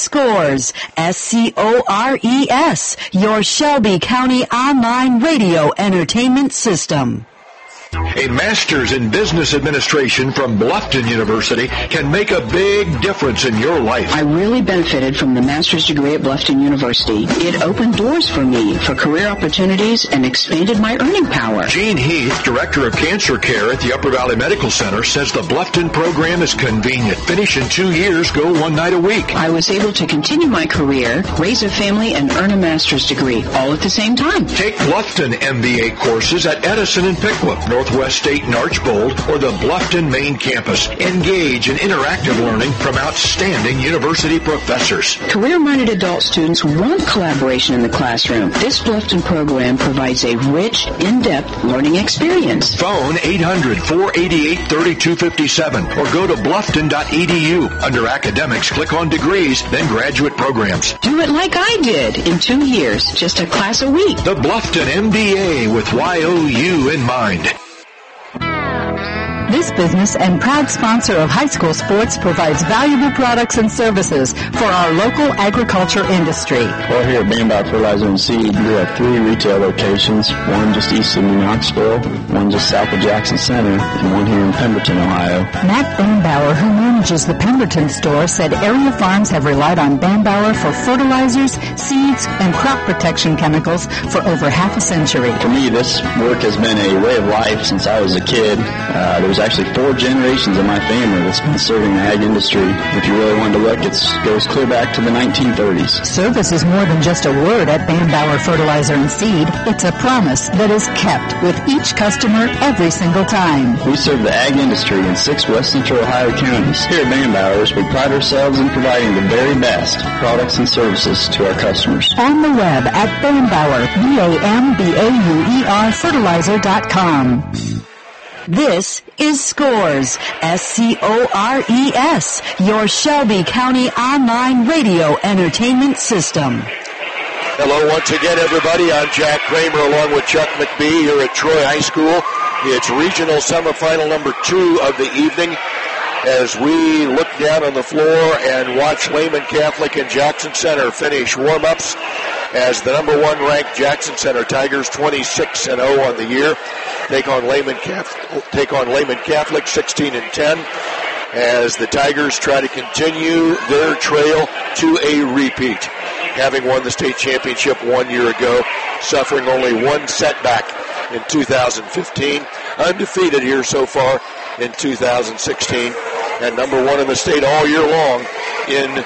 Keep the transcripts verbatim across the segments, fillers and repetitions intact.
Scores, S C O R E S, your Shelby County online radio entertainment system. A master's in business administration from Bluffton University can make a big difference in your life. I really benefited from the master's degree at Bluffton University. It opened doors for me for career opportunities and expanded my earning power. Gene Heath, Director of Cancer Care at the Upper Valley Medical Center, says the Bluffton program is convenient. Finish in two years, go one night a week. I was able to continue my career, raise a family, and earn a master's degree, all at the same time. Take Bluffton M B A courses at Edison and Pickwick, Northwest State and Archbold, or the Bluffton main campus. Engage in interactive learning from outstanding university professors. Career-minded adult students want collaboration in the classroom. This Bluffton program provides a rich, in-depth learning experience. Phone eight hundred, four eight eight, three two five seven or go to bluffton dot e d u. Under academics, click on degrees, then graduate programs. Do it like I did in two years, just a class a week. The Bluffton M B A with Y O U in mind. This business and proud sponsor of high school sports provides valuable products and services for our local agriculture industry. Well, here at Bambauer Fertilizer and Seed, we have three retail locations, one just east of New Knoxville, one just south of Jackson Center, and one here in Pemberton, Ohio. Matt Bambauer, who manages the Pemberton store, said area farms have relied on Bambauer for fertilizers, seeds, and crop protection chemicals for over half a century. For me, this work has been a way of life since I was a kid. Uh, there was actually four generations of my family that's been serving the ag industry. If you really wanted to look, it goes clear back to the nineteen thirties. Service is more than just a word at Bambauer Fertilizer and Seed. It's a promise that is kept with each customer every single time. We serve the ag industry in six West Central Ohio counties. Here at Bambauer's, we pride ourselves in providing the very best products and services to our customers. On the web at Bambauer, B A M B A U E R fertilizer dot com. This is Scores, S C O R E S, your Shelby County online radio entertainment system. Hello once again, everybody. I'm Jack Kramer along with Chuck McBee here at Troy High School. It's regional semifinal number two of the evening as we look down on the floor and watch Lehman Catholic and Jackson Center finish warm-ups as the number one ranked Jackson Center Tigers, twenty-six and oh on the year, take on Lehman Catholic, take on Lehman Catholic, sixteen and ten, as the Tigers try to continue their trail to a repeat, having won the state championship one year ago, suffering only one setback in two thousand fifteen, undefeated here so far in two thousand sixteen, and number one in the state all year long in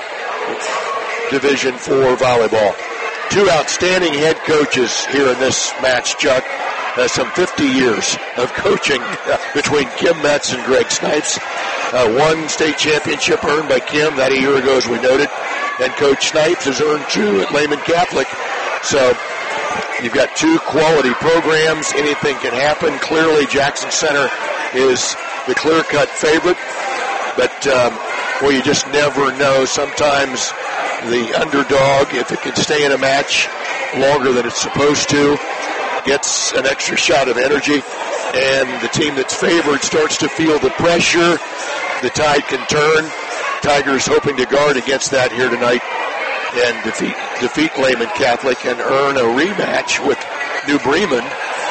Division four volleyball. Two outstanding head coaches here in this match, Chuck. Uh, some fifty years of coaching between Kim Metz and Greg Snipes. Uh, one state championship earned by Kim that a year ago, as we noted, and Coach Snipes has earned two at Lehman Catholic. So you've got two quality programs. Anything can happen. Clearly, Jackson Center is the clear-cut favorite, but um, well, you just never know. Sometimes the underdog, if it can stay in a match longer than it's supposed to, gets an extra shot of energy, and the team that's favored starts to feel the pressure. The tide can turn. Tigers hoping to guard against that here tonight and defeat defeat Lehman Catholic and earn a rematch with New Bremen.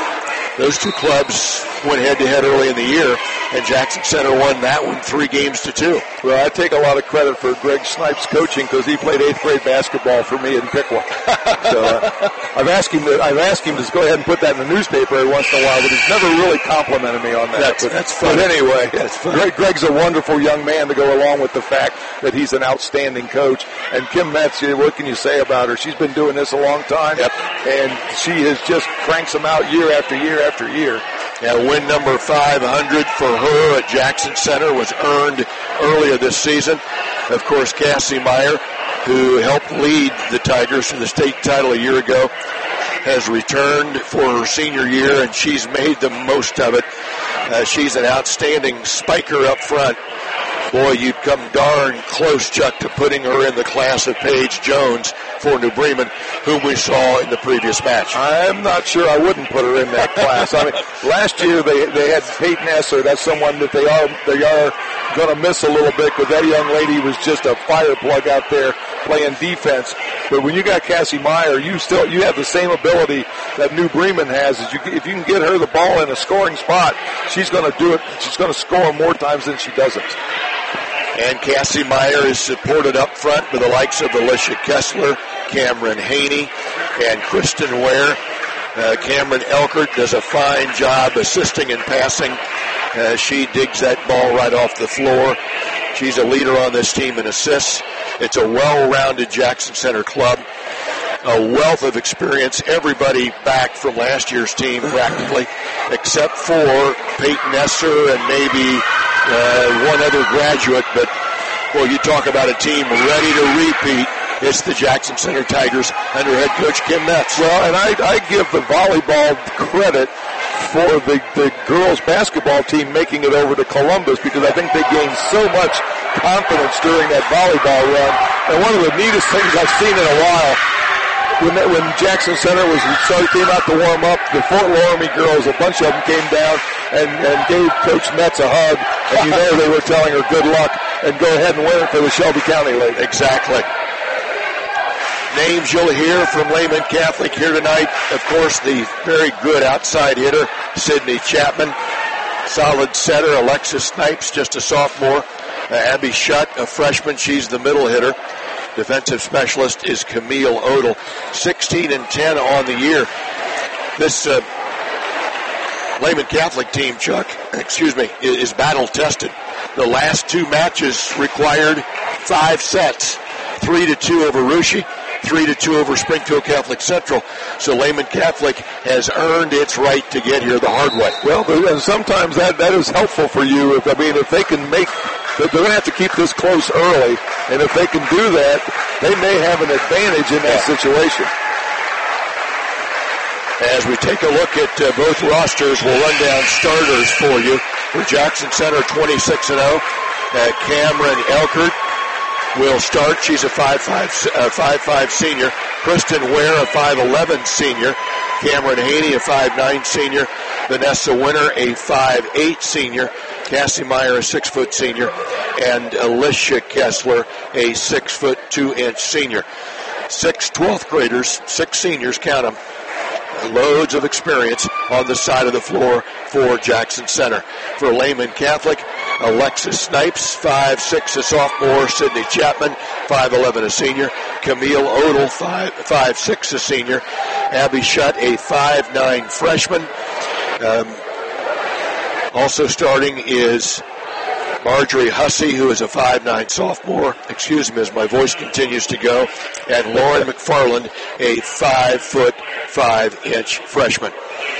Those two clubs went head-to-head early in the year, and Jackson Center won that one three games to two. Well, I take a lot of credit for Greg Snipes' coaching because he played eighth grade basketball for me in Pickwick. So uh, I've asked him to I've asked him to go ahead and put that in the newspaper every once in a while, but he's never really complimented me on that. That's, but, that's funny. But anyway, that's funny. Greg, Greg's a wonderful young man to go along with the fact that he's an outstanding coach. And Kim Metz, what can you say about her? She's been doing this a long time, yep. and she has just cranks them out year after year after year. Yeah, win number five hundred for her at Jackson Center was earned earlier this season. Of course, Cassie Meyer, who helped lead the Tigers to the state title a year ago, has returned for her senior year, and she's made the most of it. Uh, she's an outstanding spiker up front. Boy, you'd come darn close, Chuck, to putting her in the class of Paige Jones for New Bremen, whom we saw in the previous match. I'm not sure I wouldn't put her in that class. I mean, last year they they had Peyton Esser. That's someone that they are they are going to miss a little bit, but that young lady was just a fire plug out there playing defense. But when you got Cassie Meyer, you still you have the same ability that New Bremen has. Is you, if you can get her the ball in a scoring spot, she's going to do it. She's going to score more times than she doesn't. And Cassie Meyer is supported up front with the likes of Alicia Kessler, Cameron Haney, and Kristen Ware. Uh, Cameron Elkert does a fine job assisting and passing. Uh, she digs that ball right off the floor. She's a leader on this team in assists. It's a well-rounded Jackson Center club. A wealth of experience. Everybody back from last year's team practically, except for Peyton Esser and maybe uh, one other graduate. But, boy, you talk about a team ready to repeat. It's the Jackson Center Tigers under head coach Kim Metz. Well, and I, I give the volleyball credit for the, the girls basketball team making it over to Columbus, because I think they gained so much confidence during that volleyball run. And one of the neatest things I've seen in a while, when that, when Jackson Center was so came out to warm up, the Fort Loramie girls, a bunch of them came down and, and gave Coach Metz a hug, and you know they were telling her good luck and go ahead and win it for the Shelby County League. Exactly. Names you'll hear from Lehman Catholic here tonight. Of course, the very good outside hitter, Sydney Chapman. Solid setter, Alexis Snipes, just a sophomore. Uh, Abby Shutt, a freshman. She's the middle hitter. Defensive specialist is Camille Odell. sixteen and ten on the year. This uh, Lehman Catholic team, Chuck, excuse me, is battle-tested. The last two matches required five sets. Three to two over Russia. Three to two over Springfield Catholic Central. So Lehman Catholic has earned its right to get here the hard way. Well, and sometimes that, that is helpful for you. If I mean, if they can make, they're going to have to keep this close early, and if they can do that, they may have an advantage in that situation. As we take a look at uh, both rosters, we'll run down starters for you. For Jackson Center, twenty-six and oh, uh, Cameron Elkert will start. She's a five five uh, senior. Kristen Ware, a five eleven senior. Cameron Haney, a five nine senior. Vanessa Winter, a five eight senior. Cassie Meyer, a six foot senior. And Alicia Kessler, a six foot two inch senior. Six twelfth graders, six seniors, count them. Loads of experience on the side of the floor for Jackson Center. For Lehman Catholic, Alexis Snipes, five six, a sophomore. Sydney Chapman, five eleven, a senior. Camille Odell, five six, a senior. Abby Shutt, a five nine freshman. Um, also starting is Marjorie Hussey, who is a five nine sophomore. Excuse me as my voice continues to go. And Lauren McFarland, a five foot, five inch freshman.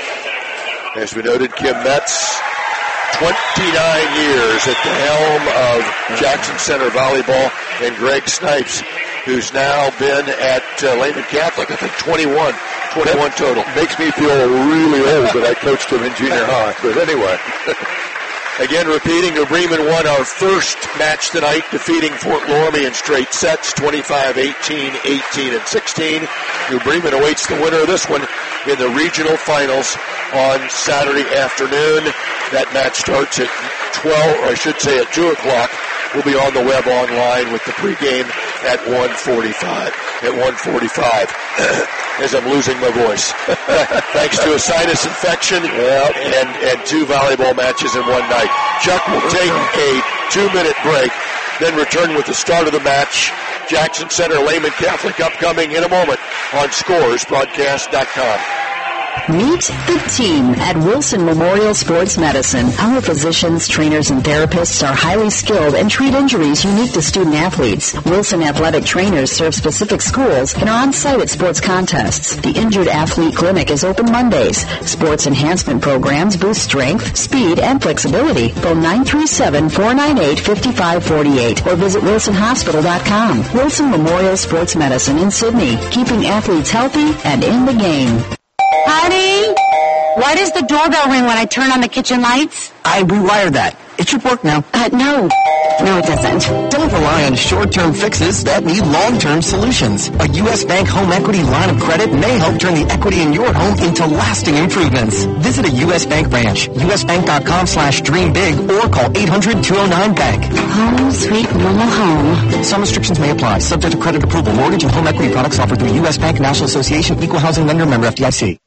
As we noted, Kim Metz, twenty-nine years at the helm of Jackson Center Volleyball, and Greg Snipes, who's now been at uh, Lehman Catholic, I think twenty-one, twenty-one total. Makes me feel really old that I coached him in junior high, but anyway. Again, repeating, New Bremen won our first match tonight, defeating Fort Loramie in straight sets, twenty-five eighteen, eighteen and sixteen. New Bremen awaits the winner of this one in the regional finals on Saturday afternoon. That match starts at twelve, or I should say at two o'clock. We'll be on the web online with the pregame at one forty-five. At one forty-five, as I'm losing my voice, thanks to a sinus infection yep. and and two volleyball matches in one night. Chuck will take a two-minute break, then return with the start of the match. Jackson Center Lehman Catholic upcoming in a moment on Scores Broadcast dot com. Meet the team at Wilson Memorial Sports Medicine. Our physicians, trainers, and therapists are highly skilled and treat injuries unique to student athletes. Wilson athletic trainers serve specific schools and are on site at sports contests. The Injured Athlete Clinic is open Mondays. Sports enhancement programs boost strength, speed, and flexibility. Phone nine three seven, four nine eight, five five four eight or visit wilson hospital dot com. Wilson Memorial Sports Medicine in Sydney, keeping athletes healthy and in the game. Honey, why does the doorbell ring when I turn on the kitchen lights? I rewired that. It should work now. Uh, no. No, it doesn't. Don't rely on short-term fixes that need long-term solutions. A U S Bank home equity line of credit may help turn the equity in your home into lasting improvements. Visit a U S Bank branch, usbank.com slash dream big, or call eight hundred two oh nine bank. Home, sweet mama home. Some restrictions may apply, subject to credit approval. Mortgage and home equity products offered through U S Bank, National Association, Equal Housing Lender, member F D I C.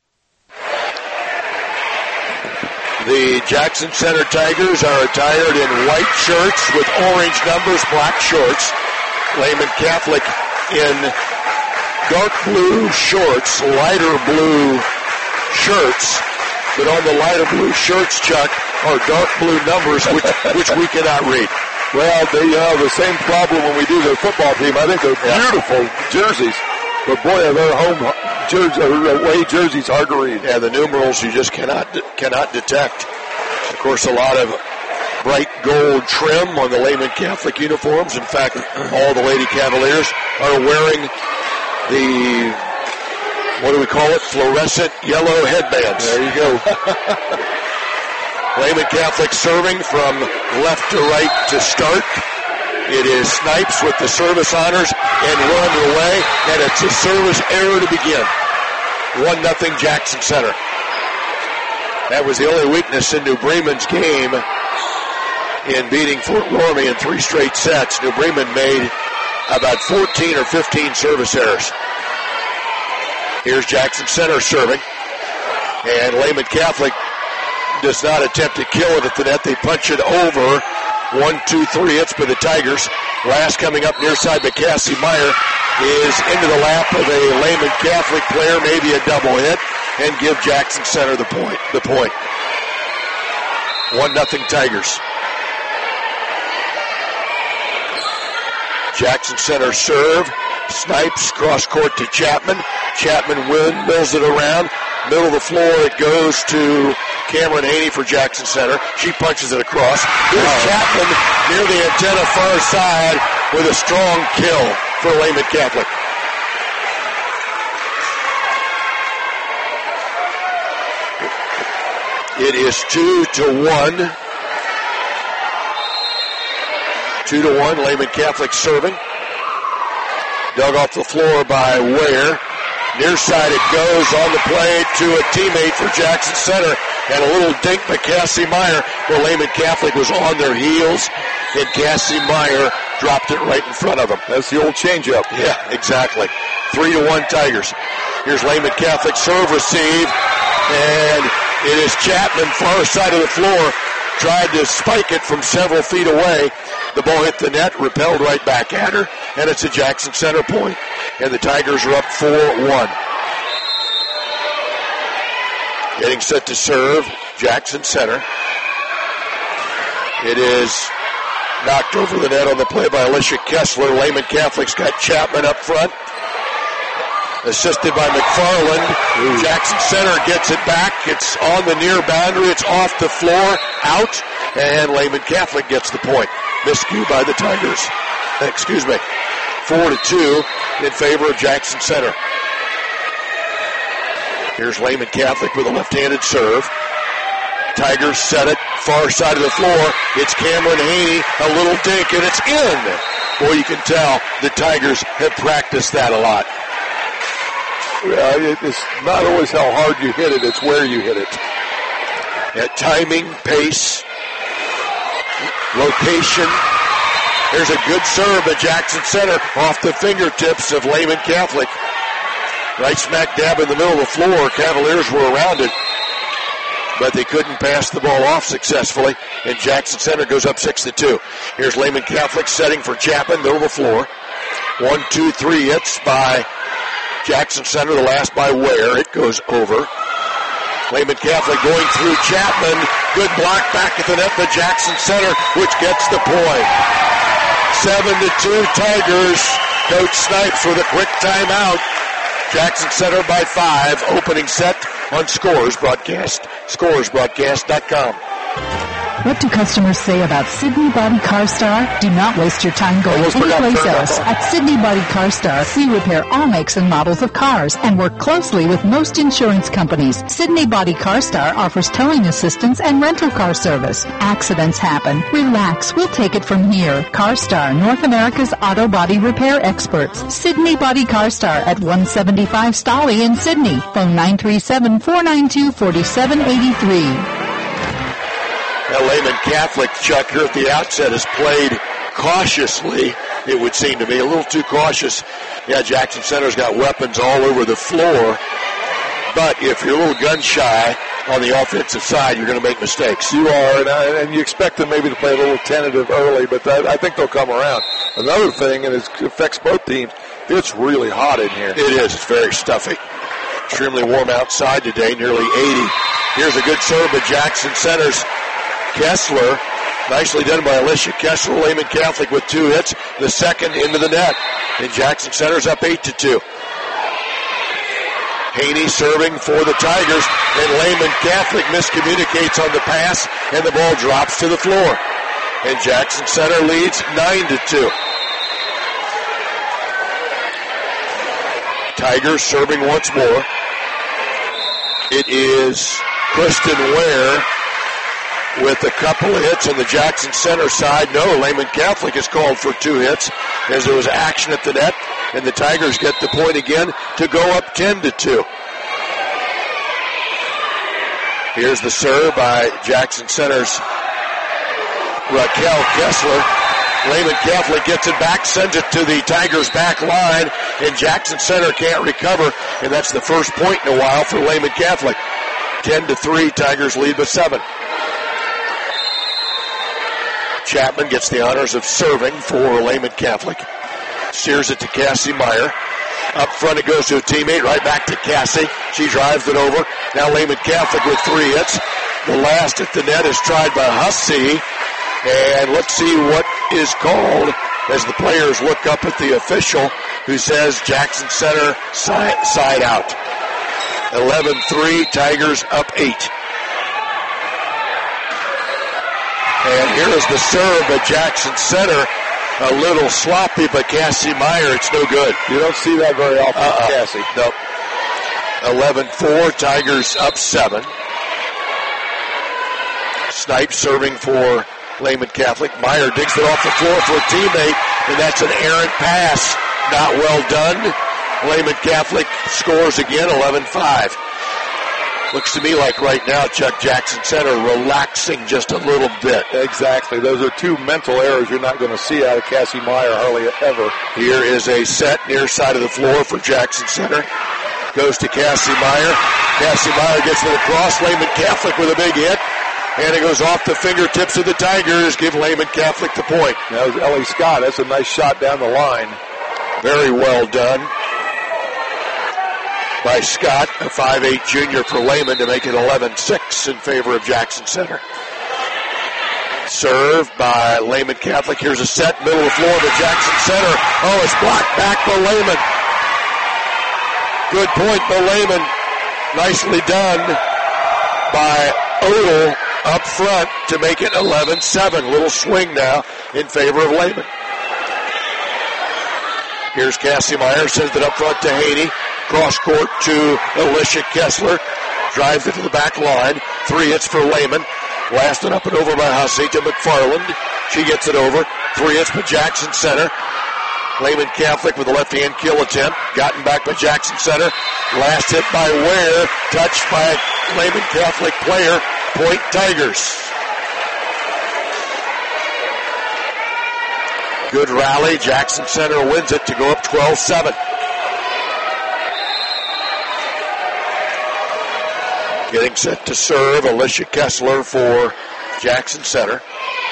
The Jackson Center Tigers are attired in white shirts with orange numbers, black shorts. Lehman Catholic in dark blue shorts, lighter blue shirts. But on the lighter blue shirts, Chuck, are dark blue numbers, which which we cannot read. Well, they have the same problem when we do the football team. I think they're beautiful jerseys. But boy, are their home jerseys, away jerseys hard to read. Yeah, the numerals you just cannot cannot detect. Of course, a lot of bright gold trim on the Lehman Catholic uniforms. In fact, all the Lady Cavaliers are wearing the, what do we call it, fluorescent yellow headbands. There you go. Lehman Catholic serving from left to right to start. It is Snipes with the service honors, and we're underway, and it's a service error to begin. One nothing Jackson Center. That was the only weakness in New Bremen's game in beating Fort Loramie in three straight sets. New Bremen made about fourteen or fifteen service errors. Here's Jackson Center serving, and Lehman Catholic does not attempt to kill it at the net. They punch it over. One, two, three hits by the Tigers. Last coming up near side by Cassie Meyer is into the lap of a Lehman Catholic player, maybe a double hit, and give Jackson Center the point. The point. One nothing Tigers. Jackson Center serve. Snipes cross court to Chapman. Chapman windmills it around. Middle of the floor, it goes to Cameron Haney for Jackson Center. She punches it across. Here's wow. Chapman near the antenna far side with a strong kill for Lehman Catholic. It is two to one. Two to one, Lehman Catholic serving. Dug off the floor by Ware. Near side it goes on the play to a teammate for Jackson Center. And a little dink by Cassie Meyer, where Lehman Catholic was on their heels, and Cassie Meyer dropped it right in front of them. That's the old changeup. Yeah, exactly. Three to one Tigers. Here's Lehman Catholic serve receive, and it is Chapman, far side of the floor, tried to spike it from several feet away. The ball hit the net, repelled right back at her, and it's a Jackson Center point. And the Tigers are up four one. Getting set to serve, Jackson Center. It is knocked over the net on the play by Alicia Kessler. Lehman Catholic's got Chapman up front. Assisted by McFarland. Ooh. Jackson Center gets it back. It's on the near boundary. It's off the floor, out, and Lehman Catholic gets the point. Miscue by the Tigers. Excuse me. Four to two in favor of Jackson Center. Here's Lehman Catholic with a left-handed serve. Tigers set it, far side of the floor. It's Cameron Haney, a little dink, and it's in. Boy, you can tell the Tigers have practiced that a lot. Yeah, it's not always how hard you hit it, it's where you hit it. Yeah, timing, pace, location. There's a good serve at Jackson Center off the fingertips of Lehman Catholic. Right smack dab in the middle of the floor. Cavaliers were around it, but they couldn't pass the ball off successfully, and Jackson Center goes up six to two. Here's Lehman Catholic setting for Chapman, middle of the floor. One, two, three hits by Jackson Center, the last by Ware. It goes over. Lehman Catholic going through Chapman. Good block back at the net by Jackson Center, which gets the point. Seven to two Tigers. Coach Snipes with a quick timeout. Jackson Center by five. Opening set on Scores Broadcast. Scores Broadcast dot com. What do customers say about Sydney Body Car Star? Do not waste your time going anyplace else. At Sydney Body Car Star, we repair all makes and models of cars and work closely with most insurance companies. Sydney Body Car Star offers towing assistance and rental car service. Accidents happen. Relax. We'll take it from here. Car Star, North America's auto body repair experts. Sydney Body Car Star at one seventy-five Stolly in Sydney. Phone nine three seven, four nine two, four seven eight three. Now, Lehman Catholic, Chuck, here at the outset has played cautiously, it would seem to me, a little too cautious. Yeah, Jackson Center's got weapons all over the floor, but if you're a little gun shy on the offensive side, you're going to make mistakes. You are, and, I, and you expect them maybe to play a little tentative early, but I, I think they'll come around. Another thing, and it affects both teams, it's really hot in here. It is. It's very stuffy. Extremely warm outside today, nearly eighty. Here's a good serve by Jackson Center's Kessler. Nicely done by Alicia Kessler. Lehman Catholic with two hits. The second into the net. And Jackson Center's up eight to two. Haney serving for the Tigers. And Lehman Catholic miscommunicates on the pass. And the ball drops to the floor. And Jackson Center leads nine to two. Tigers serving once more. It is Kristen Ware with a couple of hits on the Jackson Center side. No, Lehman Catholic is called for two hits as there was action at the net, and the Tigers get the point again to go up ten to two. Here's the serve by Jackson Center's Raquel Kessler. Lehman Catholic gets it back, sends it to the Tigers' back line, and Jackson Center can't recover, and that's the first point in a while for Lehman Catholic. ten to three, Tigers lead by seven. Chapman gets the honors of serving for Lehman Catholic. Steers it to Cassie Meyer. Up front it goes to a teammate, right back to Cassie. She drives it over. Now Lehman Catholic with three hits. The last at the net is tried by Hussey. And let's see what is called as the players look up at the official who says Jackson Center side, side out. eleven three, Tigers up eight. And here is the serve by Jackson Center. A little sloppy by Cassie Meyer. It's no good. You don't see that very often, uh-uh. Cassie. Nope. eleven four, Tigers up seven. Snipe serving for Lehman Catholic. Meyer digs it off the floor for a teammate, and that's an errant pass. Not well done. Lehman Catholic scores again, eleven five. Looks to me like right now, Chuck, Jackson Center relaxing just a little bit. Exactly. Those are two mental errors you're not going to see out of Cassie Meyer hardly ever. Here is a set near side of the floor for Jackson Center. Goes to Cassie Meyer. Cassie Meyer gets it across. Lehman Catholic with a big hit. And it goes off the fingertips of the Tigers. Give Lehman Catholic the point. That was Ellie Scott. That's a nice shot down the line. Very well done by Scott, a five eight junior for Lehman, to make it eleven six in favor of Jackson Center. Served by Lehman Catholic. Here's a set, middle of the floor to Jackson Center. Oh, it's blocked back by Lehman. Good point by Lehman. Nicely done by Odell up front to make it eleven seven. Little swing now in favor of Lehman. Here's Cassie Meyer, sends it up front to Haney. Cross court to Alicia Kessler. Drives it to the back line. Three hits for Lehman. Blasted up and over by Hussey to McFarland. She gets it over. Three hits by Jackson Center. Lehman Catholic with a left-hand kill attempt. Gotten back by Jackson Center. Last hit by Ware. Touched by a Lehman Catholic player. Point Tigers. Good rally. Jackson Center wins it to go up twelve seven. Getting set to serve, Alicia Kessler for Jackson Center.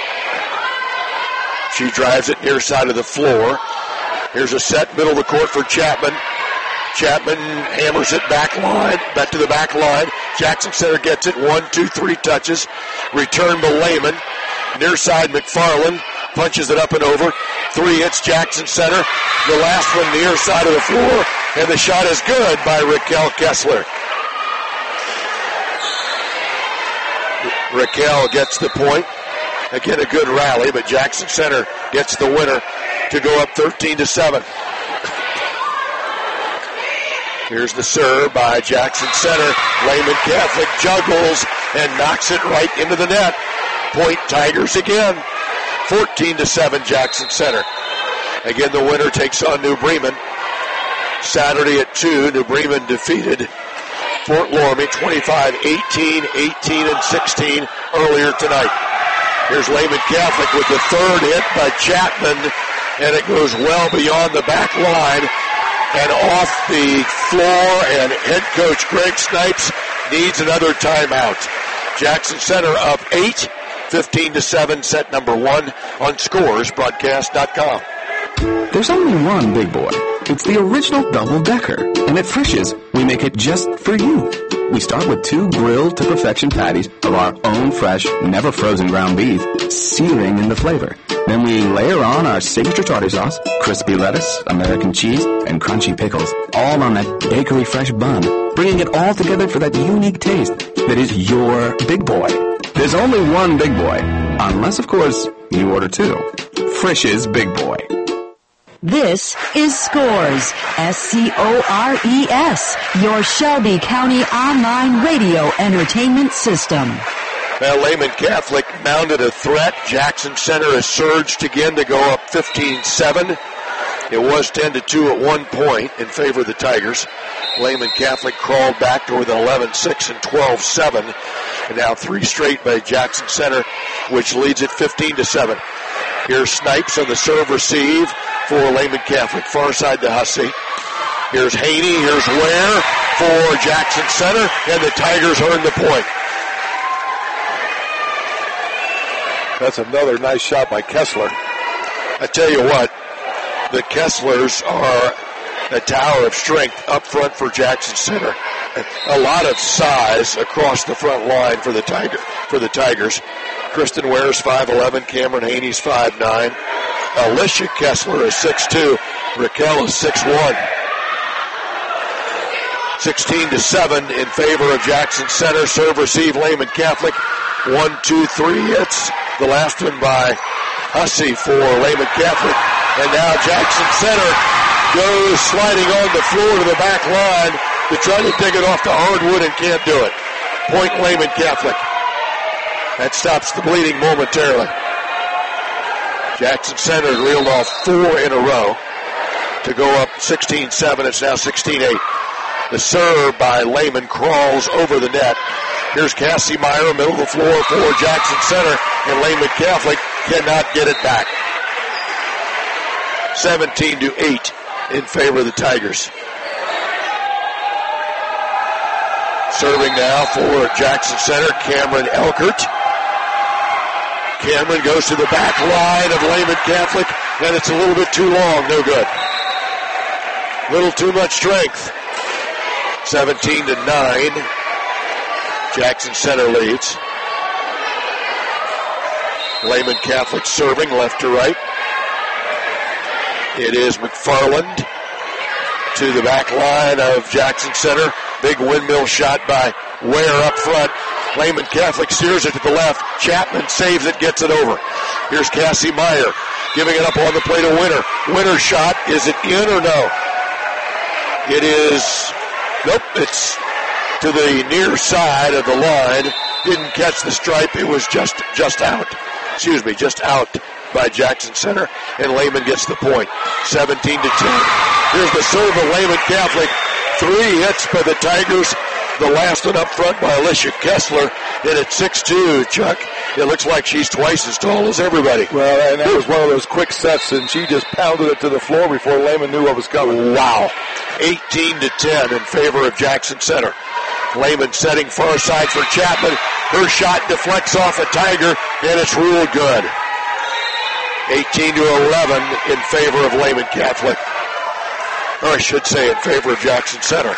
She drives it near side of the floor. Here's a set, middle of the court for Chapman. Chapman hammers it back line, back to the back line. Jackson Center gets it, one, two, three touches. Return to Lehman. Near side McFarland punches it up and over. Three hits Jackson Center. The last one near side of the floor, and the shot is good by Raquel Kessler. Raquel gets the point. Again, a good rally, but Jackson Center gets the winner to go up thirteen to seven. Here's the serve by Jackson Center. Lehman Catholic juggles and knocks it right into the net. Point Tigers again. fourteen to seven Jackson Center. Again, the winner takes on New Bremen. Saturday at two, New Bremen defeated Fort Loramie twenty-five eighteen, eighteen and sixteen earlier tonight. Here's Lehman Catholic with the third hit by Chapman, and it goes well beyond the back line and off the floor, and head coach Greg Snipes needs another timeout. Jackson Center up eight, fifteen to seven, set number one on scores broadcast dot com. There's only one big boy. It's the original double-decker. And at Frisch's, we make it just for you. We start with two grilled to perfection patties of our own fresh, never frozen ground beef, searing in the flavor. Then we layer on our signature tartar sauce, crispy lettuce, American cheese, and crunchy pickles, all on that bakery fresh bun, bringing it all together for that unique taste that is your big boy. There's only one big boy, unless, of course, you order two. Frisch's Big Boy. This is Scores, S C O R E S, your Shelby County online radio entertainment system. Well, Lehman Catholic mounted a threat. Jackson Center has surged again to go up fifteen seven. It was ten to two at one point in favor of the Tigers. Lehman Catholic crawled back to within eleven six and twelve seven. And now three straight by Jackson Center, which leads it fifteen to seven. Here's Snipes on the serve receive for Lehman Catholic, far side to Hussey. Here's Haney, here's Ware for Jackson Center, and the Tigers earn the point. That's another nice shot by Kessler. I tell you what, the Kesslers are a tower of strength up front for Jackson Center. A lot of size across the front line for the Tiger for the Tigers. Kristen Ware's five eleven, Cameron Haney's five nine. Alicia Kessler is six two, Raquel is six one. sixteen to seven in favor of Jackson Center. Serve receive Lehman Catholic. One, two, three hits. The last one by Hussey for Lehman Catholic. And now Jackson Center goes sliding on the floor to the back line to try to dig it off the hardwood and can't do it. Point Lehman Catholic. That stops the bleeding momentarily. Jackson Center reeled off four in a row to go up sixteen seven. It's now sixteen eight. The serve by Lehman crawls over the net. Here's Cassie Meyer, middle of the floor for Jackson Center, and Lehman Catholic cannot get it back. seventeen to eight in favor of the Tigers. Serving now for Jackson Center, Cameron Elkert. Cameron goes to the back line of Lehman Catholic, and it's a little bit too long, no good. Little too much strength. seventeen to nine. Jackson Center leads. Lehman Catholic serving left to right. It is McFarland to the back line of Jackson Center. Big windmill shot by Ware up front. Lehman Catholic steers it to the left. Chapman saves it, gets it over. Here's Cassie Meyer giving it up on the plate to Winter. Winter shot. Is it in or no? It is. Nope. It's to the near side of the line. Didn't catch the stripe. It was just just out. Excuse me, just out by Jackson Center. And Lehman gets the point. seventeen to ten. Here's the serve of Lehman Catholic. Three hits by the Tigers. The last one up front by Alicia Kessler. And at six two, Chuck, it looks like she's twice as tall as everybody. Well, and that was one of those quick sets, and she just pounded it to the floor before Lehman knew what was coming. Wow. eighteen to ten in favor of Jackson Center. Lehman setting far side for Chapman. Her shot deflects off a Tiger, and it's ruled good. eighteen to eleven in favor of Lehman Catholic. Or I should say in favor of Jackson Center.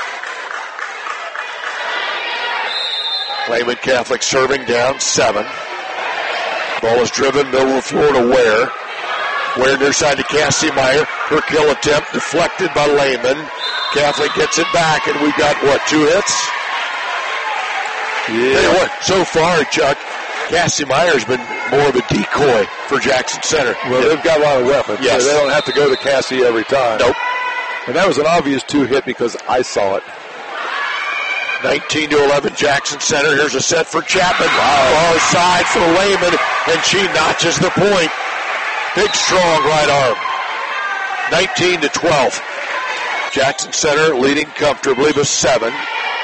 Lehman Catholic serving down seven. Ball is driven middle of the floor to Ware. Ware near side to Cassie Meyer. Her kill attempt deflected by Lehman. Catholic gets it back, and we've got, what, two hits? Yeah. Tell you what, so far, Chuck, Cassie Meyer's been more of a decoy for Jackson Center. Well, they've got a lot of weapons. Yes. So they don't have to go to Cassie every time. Nope. And that was an obvious two hit because I saw it. nineteen to eleven, Jackson Center. Here's a set for Chapman. Wow. Far side for Lehman, and she notches the point. Big, strong right arm. nineteen to twelve. Jackson Center leading comfortably with seven.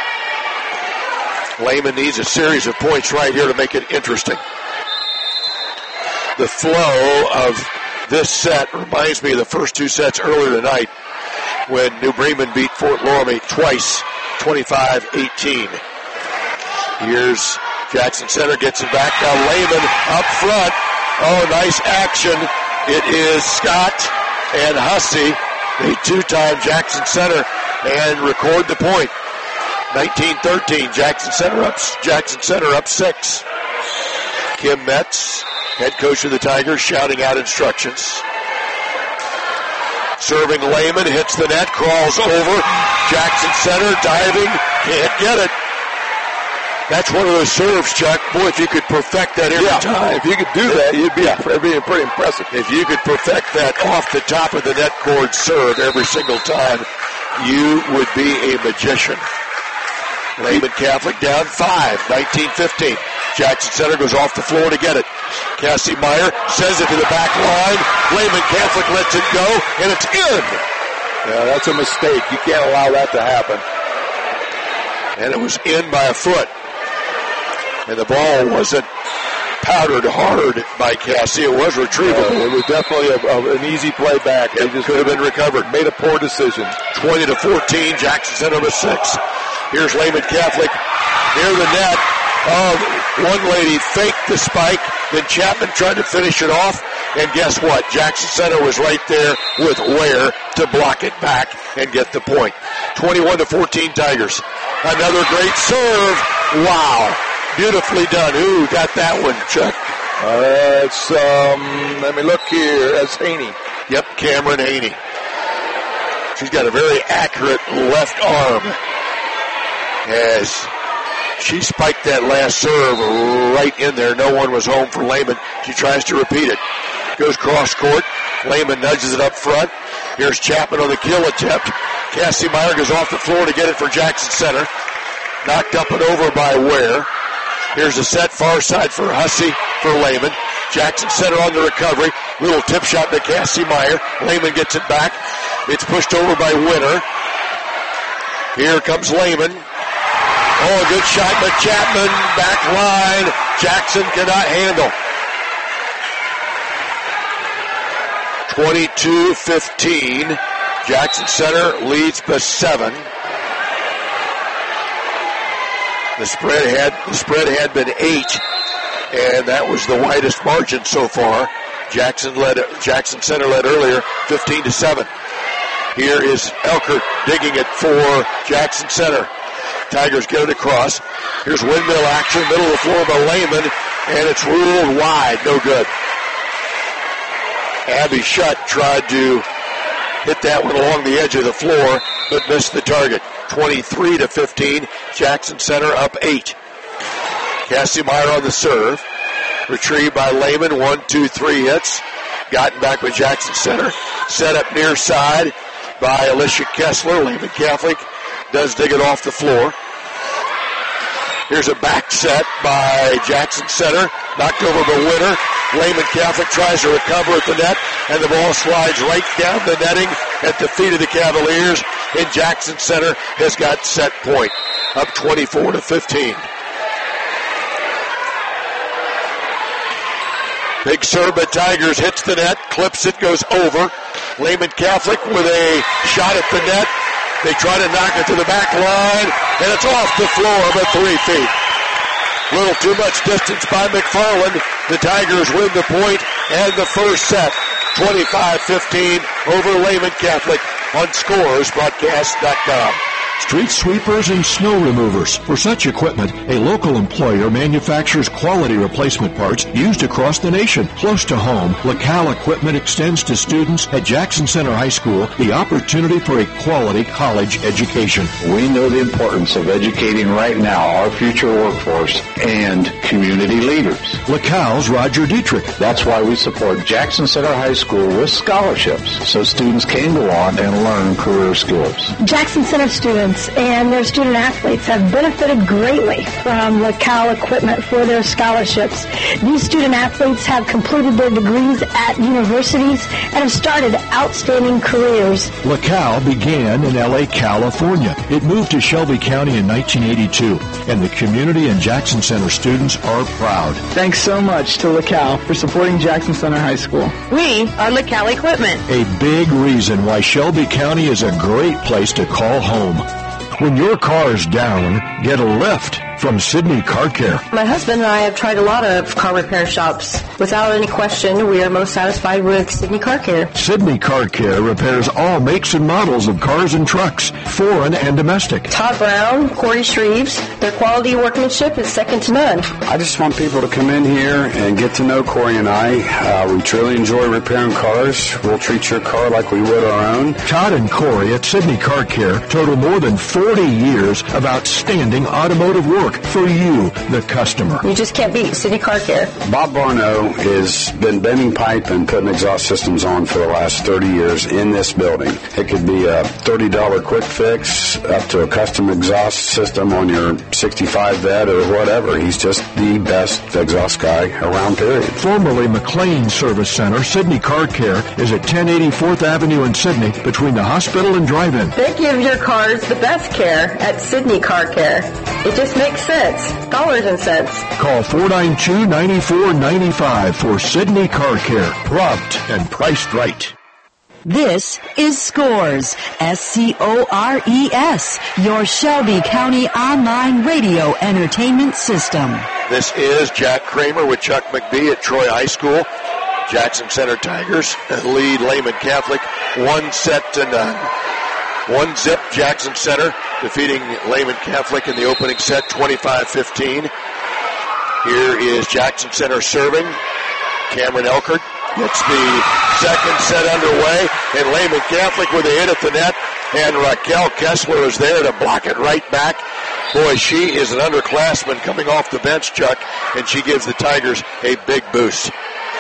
Lehman needs a series of points right here to make it interesting. The flow of this set reminds me of the first two sets earlier tonight when New Bremen beat Fort Loramie twice, twenty-five eighteen. Here's Jackson Center, gets it back. Now Lehman up front. Oh, nice action. It is Scott and Hussey. They two-time Jackson Center and record the point. nineteen thirteen, Jackson Center up, Jackson Center up six. Kim Metz, head coach of the Tigers, shouting out instructions. Serving Lehman, hits the net, crawls over. Jackson Center diving, can't get it. That's one of those serves, Chuck. Boy, if you could perfect that every yeah, time. If you could do that, you'd be, yeah. be pretty impressive. If you could perfect that off the top of the net cord serve every single time, you would be a magician. Lehman Catholic down five, nineteen fifteen. Jackson Center goes off the floor to get it. Cassie Meyer sends it to the back line. Lehman Catholic lets it go, and it's in. Yeah, that's a mistake. You can't allow that to happen. And it was in by a foot. And the ball wasn't powdered hard by Cassie. It was retrievable. Uh, it was definitely a, a, an easy play back. It just could have been recovered. Made a poor decision. twenty to fourteen, Jackson Center with six. Here's Lehman Catholic near the net. Oh, one lady faked the spike. Then Chapman tried to finish it off. And guess what? Jackson Center was right there with Ware to block it back and get the point. twenty-one to fourteen Tigers. Another great serve. Wow. Beautifully done. Who got that one, Chuck? Uh, it's, um, let me look here. That's Haney. Yep, Cameron Haney. She's got a very accurate left arm. As she spiked that last serve right in there. No one was home for Lehman. She tries to repeat it. Goes cross court. Lehman nudges it up front. Here's Chapman on the kill attempt. Cassie Meyer goes off the floor to get it for Jackson Center. Knocked up and over by Ware. Here's a set far side for Hussey for Lehman. Jackson Center on the recovery. Little tip shot to Cassie Meyer. Lehman gets it back. It's pushed over by Winter. Here comes Lehman. Oh, a good shot by Chapman. Back line. Jackson cannot handle. twenty-two fifteen. Jackson Center leads by seven. The spread had the spread had been eight, and that was the widest margin so far. Jackson led Jackson Center led earlier, fifteen to seven. Here is Elkert digging it for Jackson Center. Tigers get it across. Here's windmill action, middle of the floor by Lehman, and it's ruled wide, no good. Abby Shutt tried to hit that one along the edge of the floor, but missed the target. twenty-three to fifteen, Jackson Center up eight. Cassie Meyer on the serve. Retrieved by Lehman, one, two, three hits. Gotten back with Jackson Center. Set up near side by Alicia Kessler. Lehman Catholic does dig it off the floor. Here's a back set by Jackson Center. Knocked over by Winter. Lehman Catholic tries to recover at the net, and the ball slides right down the netting at the feet of the Cavaliers, and Jackson Center has got set point, up twenty-four to fifteen. Big serve by Tigers, hits the net, clips it, goes over. Lehman Catholic with a shot at the net. They try to knock it to the back line, and it's off the floor by three feet. Little too much distance by McFarland. The Tigers win the point and the first set, twenty-five fifteen over Lehman Catholic on scores broadcast dot com. street sweepers, and snow removers. For such equipment, a local employer manufactures quality replacement parts used across the nation. Close to home, LaCal Equipment extends to students at Jackson Center High School the opportunity for a quality college education. We know the importance of educating right now our future workforce and community leaders. LaCal's Roger Dietrich. That's why we support Jackson Center High School with scholarships so students can go on and learn career skills. Jackson Center students and their student athletes have benefited greatly from LaCal Equipment for their scholarships. These student athletes have completed their degrees at universities and have started outstanding careers. LaCal began in L A, California. It moved to Shelby County in nineteen eighty-two, and the community and Jackson Center students are proud. Thanks so much to LaCal for supporting Jackson Center High School. We are LaCal Equipment. A big reason why Shelby County is a great place to call home. When your car's down, get a lift from Sydney Car Care. My husband and I have tried a lot of car repair shops. Without any question, we are most satisfied with Sydney Car Care. Sydney Car Care repairs all makes and models of cars and trucks, foreign and domestic. Todd Brown, Corey Shreves, their quality workmanship is second to none. I just want people to come in here and get to know Corey and I. Uh, we truly enjoy repairing cars. We'll treat your car like we would our own. Todd and Corey at Sydney Car Care total more than forty years of outstanding automotive work for you, the customer. You just can't beat Sydney Car Care. Bob Barno has been bending pipe and putting exhaust systems on for the last thirty years in this building. It could be a thirty dollars quick fix up to a custom exhaust system on your sixty-five Vet or whatever. He's just the best exhaust guy around, period. Formerly McLean Service Center, Sydney Car Care is at ten eighty-fourth Avenue in Sydney between the hospital and drive-in. They give your cars the best care at Sydney Car Care. It just makes sense. Dollars and cents. Call four nine two, nine four nine five for Sydney Car Care. Prompt and priced right. This is Scores, S C O R E S, your Shelby County online radio entertainment system. This is Jack Kramer with Chuck McBee at Troy High School. Jackson Center Tigers lead Lehman Catholic one set to none. One zip, Jackson Center defeating Lehman Catholic in the opening set, twenty-five fifteen. Here is Jackson Center serving. Cameron Elkert gets the second set underway, and Lehman Catholic with a hit at the net, and Raquel Kessler is there to block it right back. Boy, she is an underclassman coming off the bench, Chuck, and she gives the Tigers a big boost.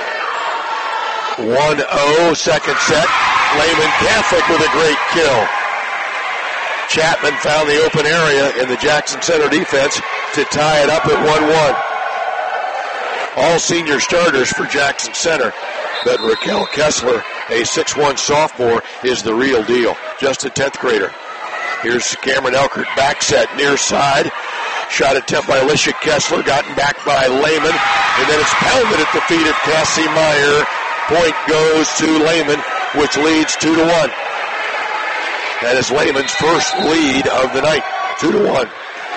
one oh, second set. Lehman Catholic with a great kill. Chapman found the open area in the Jackson Center defense to tie it up at one one. All senior starters for Jackson Center, but Raquel Kessler, a six one sophomore, is the real deal. Just a tenth grader. Here's Cameron Elkert, back set, near side. Shot attempt by Alicia Kessler, gotten back by Lehman, and then it's pounded at the feet of Cassie Meyer. Point goes to Lehman, which leads two to one. That is Lehman's first lead of the night, two to one.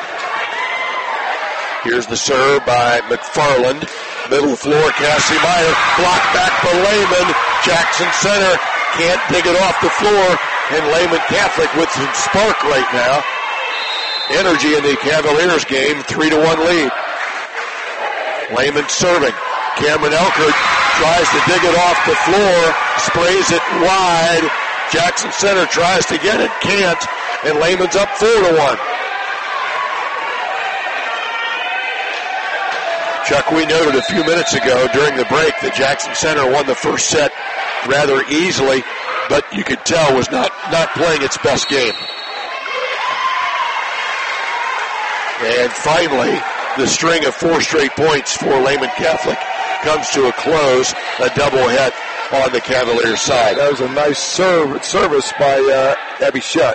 Here's the serve by McFarland. Middle floor, Cassie Meyer. Blocked back by Lehman. Jackson Center can't dig it off the floor. And Lehman Catholic with some spark right now. Energy in the Cavaliers game, three to one lead. Lehman serving. Cameron Elkert tries to dig it off the floor. Sprays it wide. Jackson Center tries to get it, can't, and Lehman's up four to one. Chuck, we noted a few minutes ago during the break that Jackson Center won the first set rather easily, but you could tell was not, not playing its best game. And finally, the string of four straight points for Lehman Catholic comes to a close, a doublehead on the Cavaliers side. That was a nice serve, service by uh, Abby Shutt.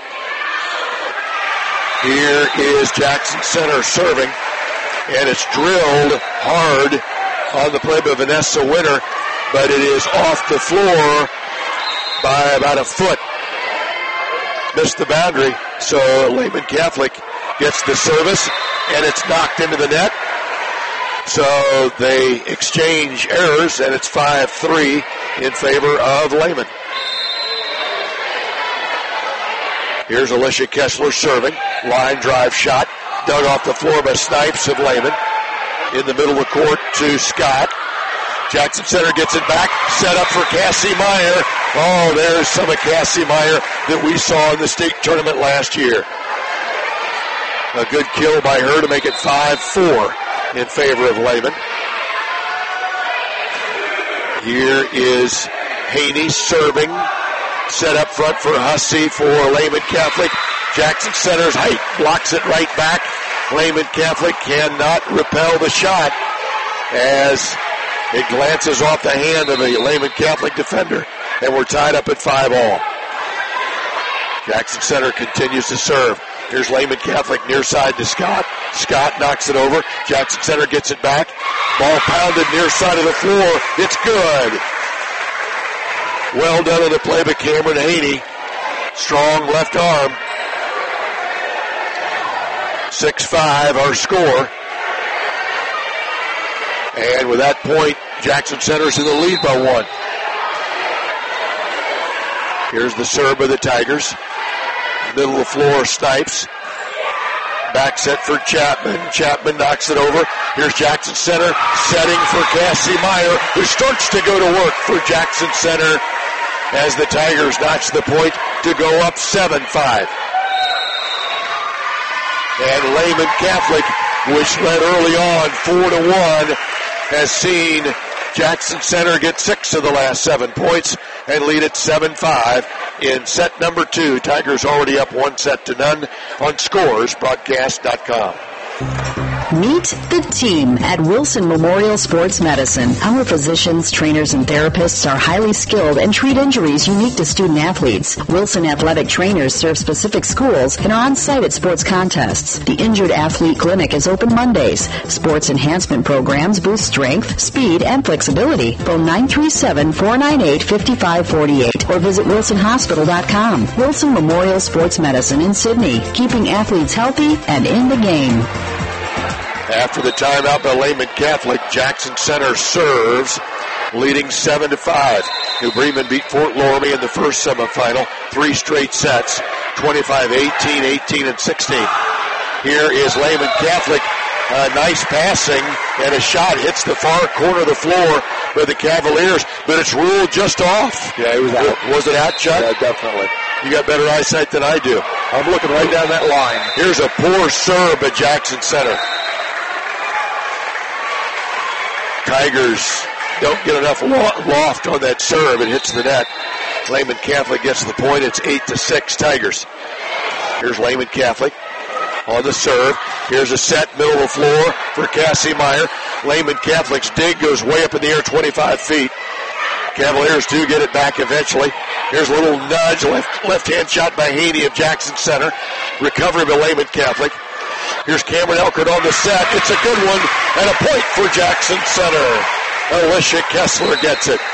Here is Jackson Center serving, and it's drilled hard on the play by Vanessa Winter, but it is off the floor by about a foot. Missed the boundary, so Lehman Catholic gets the service, and it's knocked into the net. So they exchange errors, and it's five three in favor of Lehman. Here's Alicia Kessler serving. Line drive shot. Dug off the floor by Snipes of Lehman. In the middle of the court to Scott. Jackson Center gets it back. Set up for Cassie Meyer. Oh, there's some of Cassie Meyer that we saw in the state tournament last year. A good kill by her to make it five four in favor of Lehman. Here is Haney serving. Set up front for Hussey for Lehman Catholic. Jackson Center's height blocks it right back. Lehman Catholic cannot repel the shot as it glances off the hand of a Lehman Catholic defender. And we're tied up at five all. Jackson Center continues to serve. Here's Lehman Catholic near side to Scott. Scott knocks it over. Jackson Center gets it back. Ball pounded near side of the floor. It's good. Well done on the play by Cameron Haney. Strong left arm. six five our score. And with that point, Jackson Center's in the lead by one. Here's the serve of the Tigers. Middle of the floor, Snipes. Back set for Chapman. Chapman knocks it over. Here's Jackson Center setting for Cassie Meyer, who starts to go to work for Jackson Center as the Tigers notch the point to go up seven five. And Lehman Catholic, which led early on four to one, has seen Jackson Center get six of the last seven points and lead at seven five in set number two. Tigers already up one set to none on scores broadcast dot com. Meet the team at Wilson Memorial Sports Medicine. Our physicians, trainers, and therapists are highly skilled and treat injuries unique to student athletes. Wilson athletic trainers serve specific schools and are on site at sports contests. The Injured Athlete Clinic is open Mondays. Sports enhancement programs boost strength, speed, and flexibility. Phone nine three seven, four nine eight, five five four eight or visit wilson hospital dot com. Wilson Memorial Sports Medicine in Sydney, keeping athletes healthy and in the game. After the timeout by Lehman Catholic, Jackson Center serves, leading seven to five. New Bremen beat Fort Loramie in the first semifinal, three straight sets, twenty-five eighteen, eighteen, and sixteen. Here is Lehman Catholic. Uh, nice passing, and a shot hits the far corner of the floor by the Cavaliers, but it's ruled just off. Yeah, it was out. Was it out, Chuck? Yeah, definitely. You got better eyesight than I do. I'm looking right down that line. Here's a poor serve at Jackson Center. Tigers don't get enough loft on that serve. It hits the net. Lehman Catholic gets the point. It's eight to six Tigers. Here's Lehman Catholic on the serve. Here's a set, middle of the floor for Cassie Meyer. Lehman Catholic's dig goes way up in the air, twenty-five feet. Cavaliers do get it back eventually. Here's a little nudge, left, left-hand shot by Haney of Jackson Center. Recovery by Lehman Catholic. Here's Cameron Elkert on the set. It's a good one, and a point for Jackson Center. Alicia Kessler gets it.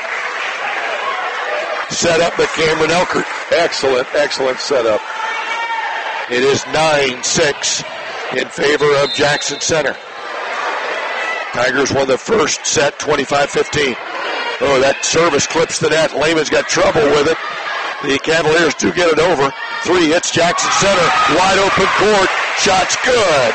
Set up by Cameron Elkert. Excellent, excellent setup. It is nine six in favor of Jackson Center. Tigers won the first set twenty-five fifteen. Oh, that service clips the net. Lehman's got trouble with it. The Cavaliers do get it over. Three hits Jackson Center. Wide open court. Shot's good.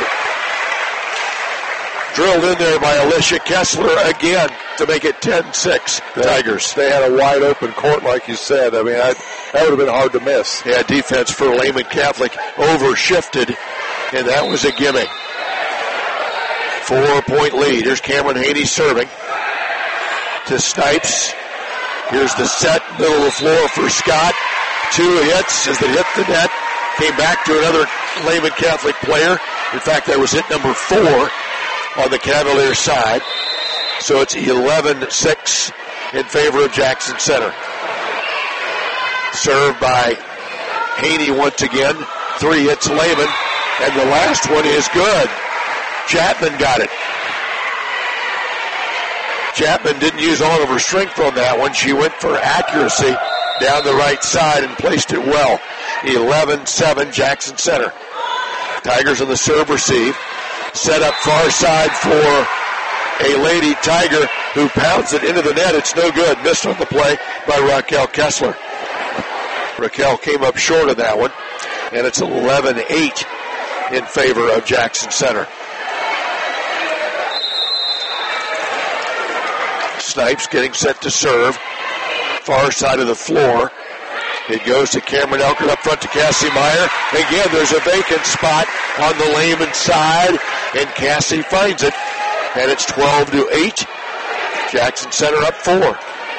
Drilled in there by Alicia Kessler again to make it ten six Tigers. They had a wide open court, like you said. I mean, I, that would have been hard to miss. Yeah, defense for Lehman Catholic overshifted, and that was a gimme. Four-point lead. Here's Cameron Haney serving to Snipes. Here's the set, middle of the floor for Scott. Two hits as they hit the net. Came back to another Lehman Catholic player. In fact, that was hit number four on the Cavalier side. So it's eleven six in favor of Jackson Center. Served by Haney once again. Three hits Lehman, and the last one is good. Chapman got it. Chapman didn't use all of her strength on that one. She went for accuracy down the right side and placed it well. eleven seven Jackson Center. Tigers on the serve receive. Set up far side for a Lady Tiger who pounds it into the net. It's no good. Missed on the play by Raquel Kessler. Raquel came up short of that one. and it's eleven eight in favor of Jackson Center. Snipes getting set to serve. Far side of the floor. It goes to Cameron Elkert up front to Cassie Meyer. Again, there's a vacant spot on the Lehman side, and Cassie finds it. And it's twelve to eight. Jackson Center up four.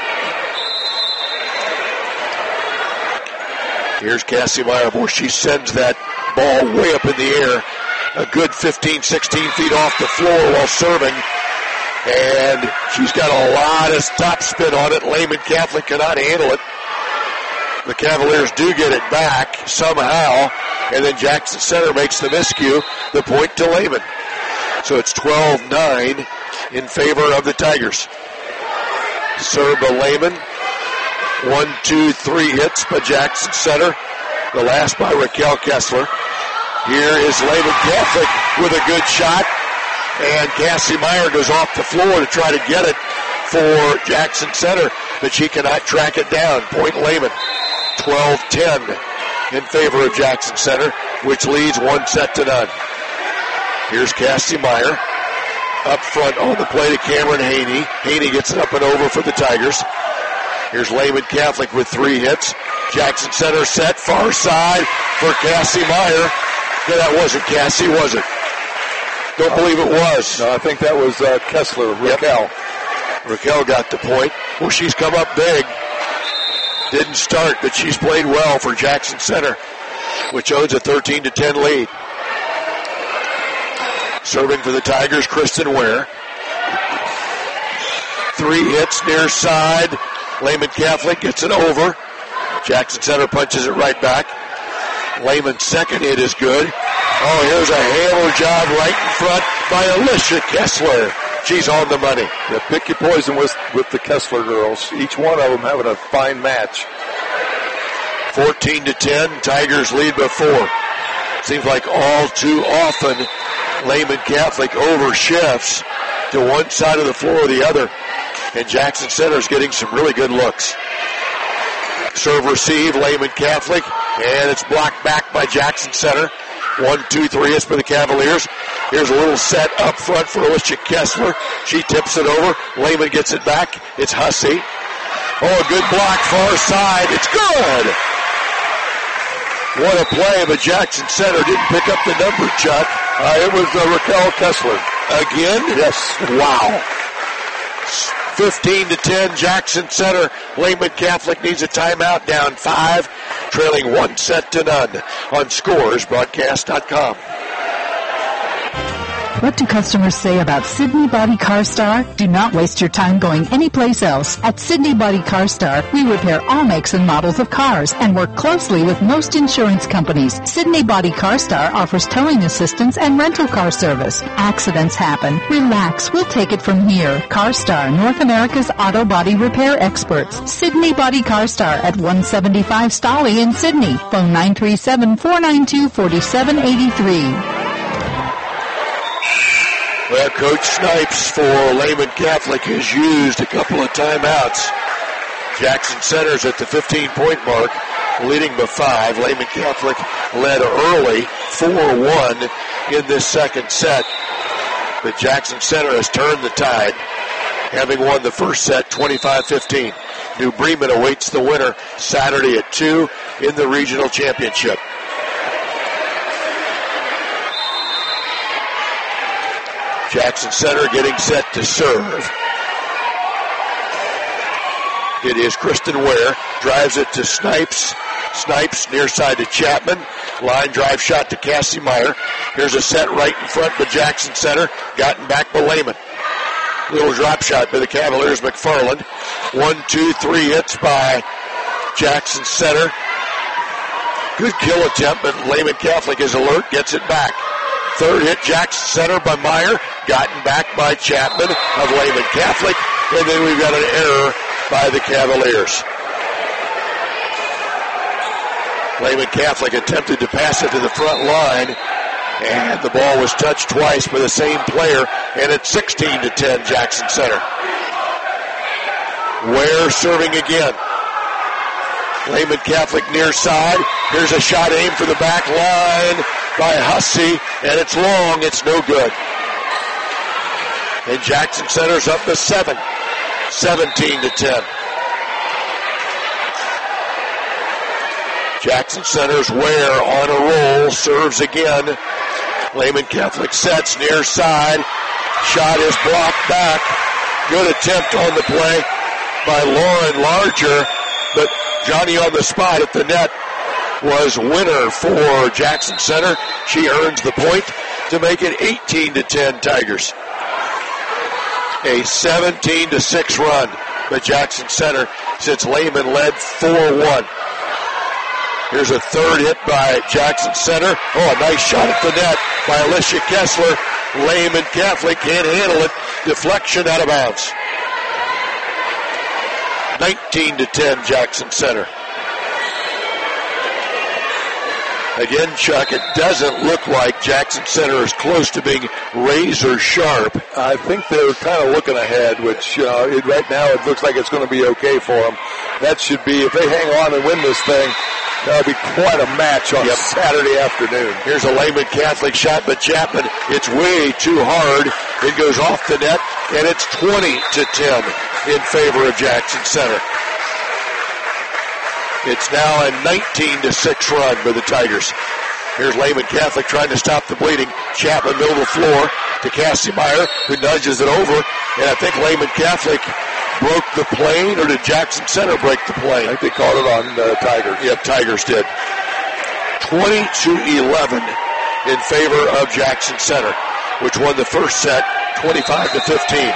Here's Cassie Meyer. Boy, she sends that ball way up in the air. A good fifteen, sixteen feet off the floor while serving. And she's got a lot of top spin on it. Lehman Catholic cannot handle it. The Cavaliers do get it back somehow. And then Jackson Center makes the miscue, the point to Lehman. So it's twelve nine in favor of the Tigers. Serve by Lehman. One, two, three hits by Jackson Center. The last by Raquel Kessler. Here is Lehman Catholic with a good shot. And Cassie Meyer goes off the floor to try to get it for Jackson Center, but she cannot track it down. Point Lehman. twelve ten in favor of Jackson Center, which leads one set to none. Here's Cassie Meyer. Up front on the play to Cameron Haney. Haney gets it up and over for the Tigers. Here's Lehman Catholic with three hits. Jackson Center set, far side for Cassie Meyer. Yeah, that wasn't Cassie, was it? Don't believe it was. No, I think that was uh, Kessler, Raquel. Yep. Raquel got the point. Well, she's come up big. Didn't start, but she's played well for Jackson Center, which owns a thirteen to ten lead. Serving for the Tigers, Kristen Ware. Three hits near side. Lehman Catholic gets it over. Jackson Center punches it right back. Lehman's second hit is good. Oh, here's a hammer job right in front by Alicia Kessler. She's on the money. Yeah, pick your poison with, with the Kessler girls. Each one of them having a fine match. fourteen to ten, Tigers lead by four. Seems like all too often Lehman Catholic overshifts to one side of the floor or the other. And Jackson Center is getting some really good looks. Serve receive, Lehman Catholic, and it's blocked back by Jackson Center. One, two, three hits for the Cavaliers. Here's a little set up front for Alicia Kessler. She tips it over. Lehman gets it back. It's Hussey. Oh, a good block, far side. It's good. What a play, but Jackson Center didn't pick up the number, Chuck. Uh, it was uh, Raquel Kessler. Again? Yes. Wow. fifteen to ten, Jackson Center. Lehman Catholic needs a timeout, down five, trailing one set to none on scores broadcast dot com. What do customers say about Sydney Body Car Star? Do not waste your time going anyplace else. At Sydney Body Car Star, we repair all makes and models of cars and work closely with most insurance companies. Sydney Body Car Star offers towing assistance and rental car service. Accidents happen. Relax. We'll take it from here. Car Star, North America's auto body repair experts. Sydney Body Car Star at one seventy-five Stolly in Sydney. Phone nine three seven, four nine two, four seven eight three. Well, Coach Snipes for Lehman Catholic has used a couple of timeouts. Jackson Center's at the fifteen-point mark, leading by five. Lehman Catholic led early, four one in this second set. But Jackson Center has turned the tide, having won the first set twenty-five fifteen. New Bremen awaits the winner Saturday at two in the regional championship. Jackson Center getting set to serve. It is Kristen Ware. Drives it to Snipes. Snipes near side to Chapman. Line drive shot to Cassie Meyer. Here's a set right in front by Jackson Center. Gotten back by Lehman. Little drop shot by the Cavaliers. McFarland. One, two, three hits by Jackson Center. Good kill attempt, but Lehman Catholic is alert. Gets it back. Third hit, Jackson Center by Meyer. Gotten back by Chapman of Lehman Catholic. And then we've got an error by the Cavaliers. Lehman Catholic attempted to pass it to the front line. And the ball was touched twice by the same player. And it's sixteen to ten, Jackson Center. Ware serving again. Lehman Catholic near side. Here's a shot aimed for the back line by Hussey, and it's long. It's no good. And Jackson Center's up to seven, seventeen to ten. Jackson Center's Ware on a roll, serves again. Lehman Catholic sets near side. Shot is blocked back. Good attempt on the play by Lauren Larger, but Johnny on the spot at the net was winner for Jackson Center. She earns the point to make it eighteen to ten Tigers. A seventeen to six run by Jackson Center since Lehman led four one. Here's a third hit by Jackson Center. Oh, a nice shot at the net by Alicia Kessler. Lehman Catholic can't handle it. Deflection out of bounds. nineteen to ten Jackson Center. Again, Chuck, it doesn't look like Jackson Center is close to being razor sharp. I think they're kind of looking ahead, which uh, it, right now it looks like it's going to be okay for them. That should be, if they hang on and win this thing, that'll be quite a match on yep. Saturday afternoon. Here's a Lehman Catholic shot, but Chapman, it's way too hard. It goes off the net, and it's twenty to ten in favor of Jackson Center. It's now a nineteen to six run by the Tigers. Here's Lehman Catholic trying to stop the bleeding. Chapman middle of the floor to Cassie Meyer, who nudges it over. And I think Lehman Catholic broke the plane, or did Jackson Center break the plane? I think they called it on uh, Tigers. Yep, Tigers did. twenty to eleven in favor of Jackson Center, which won the first set twenty-five to fifteen.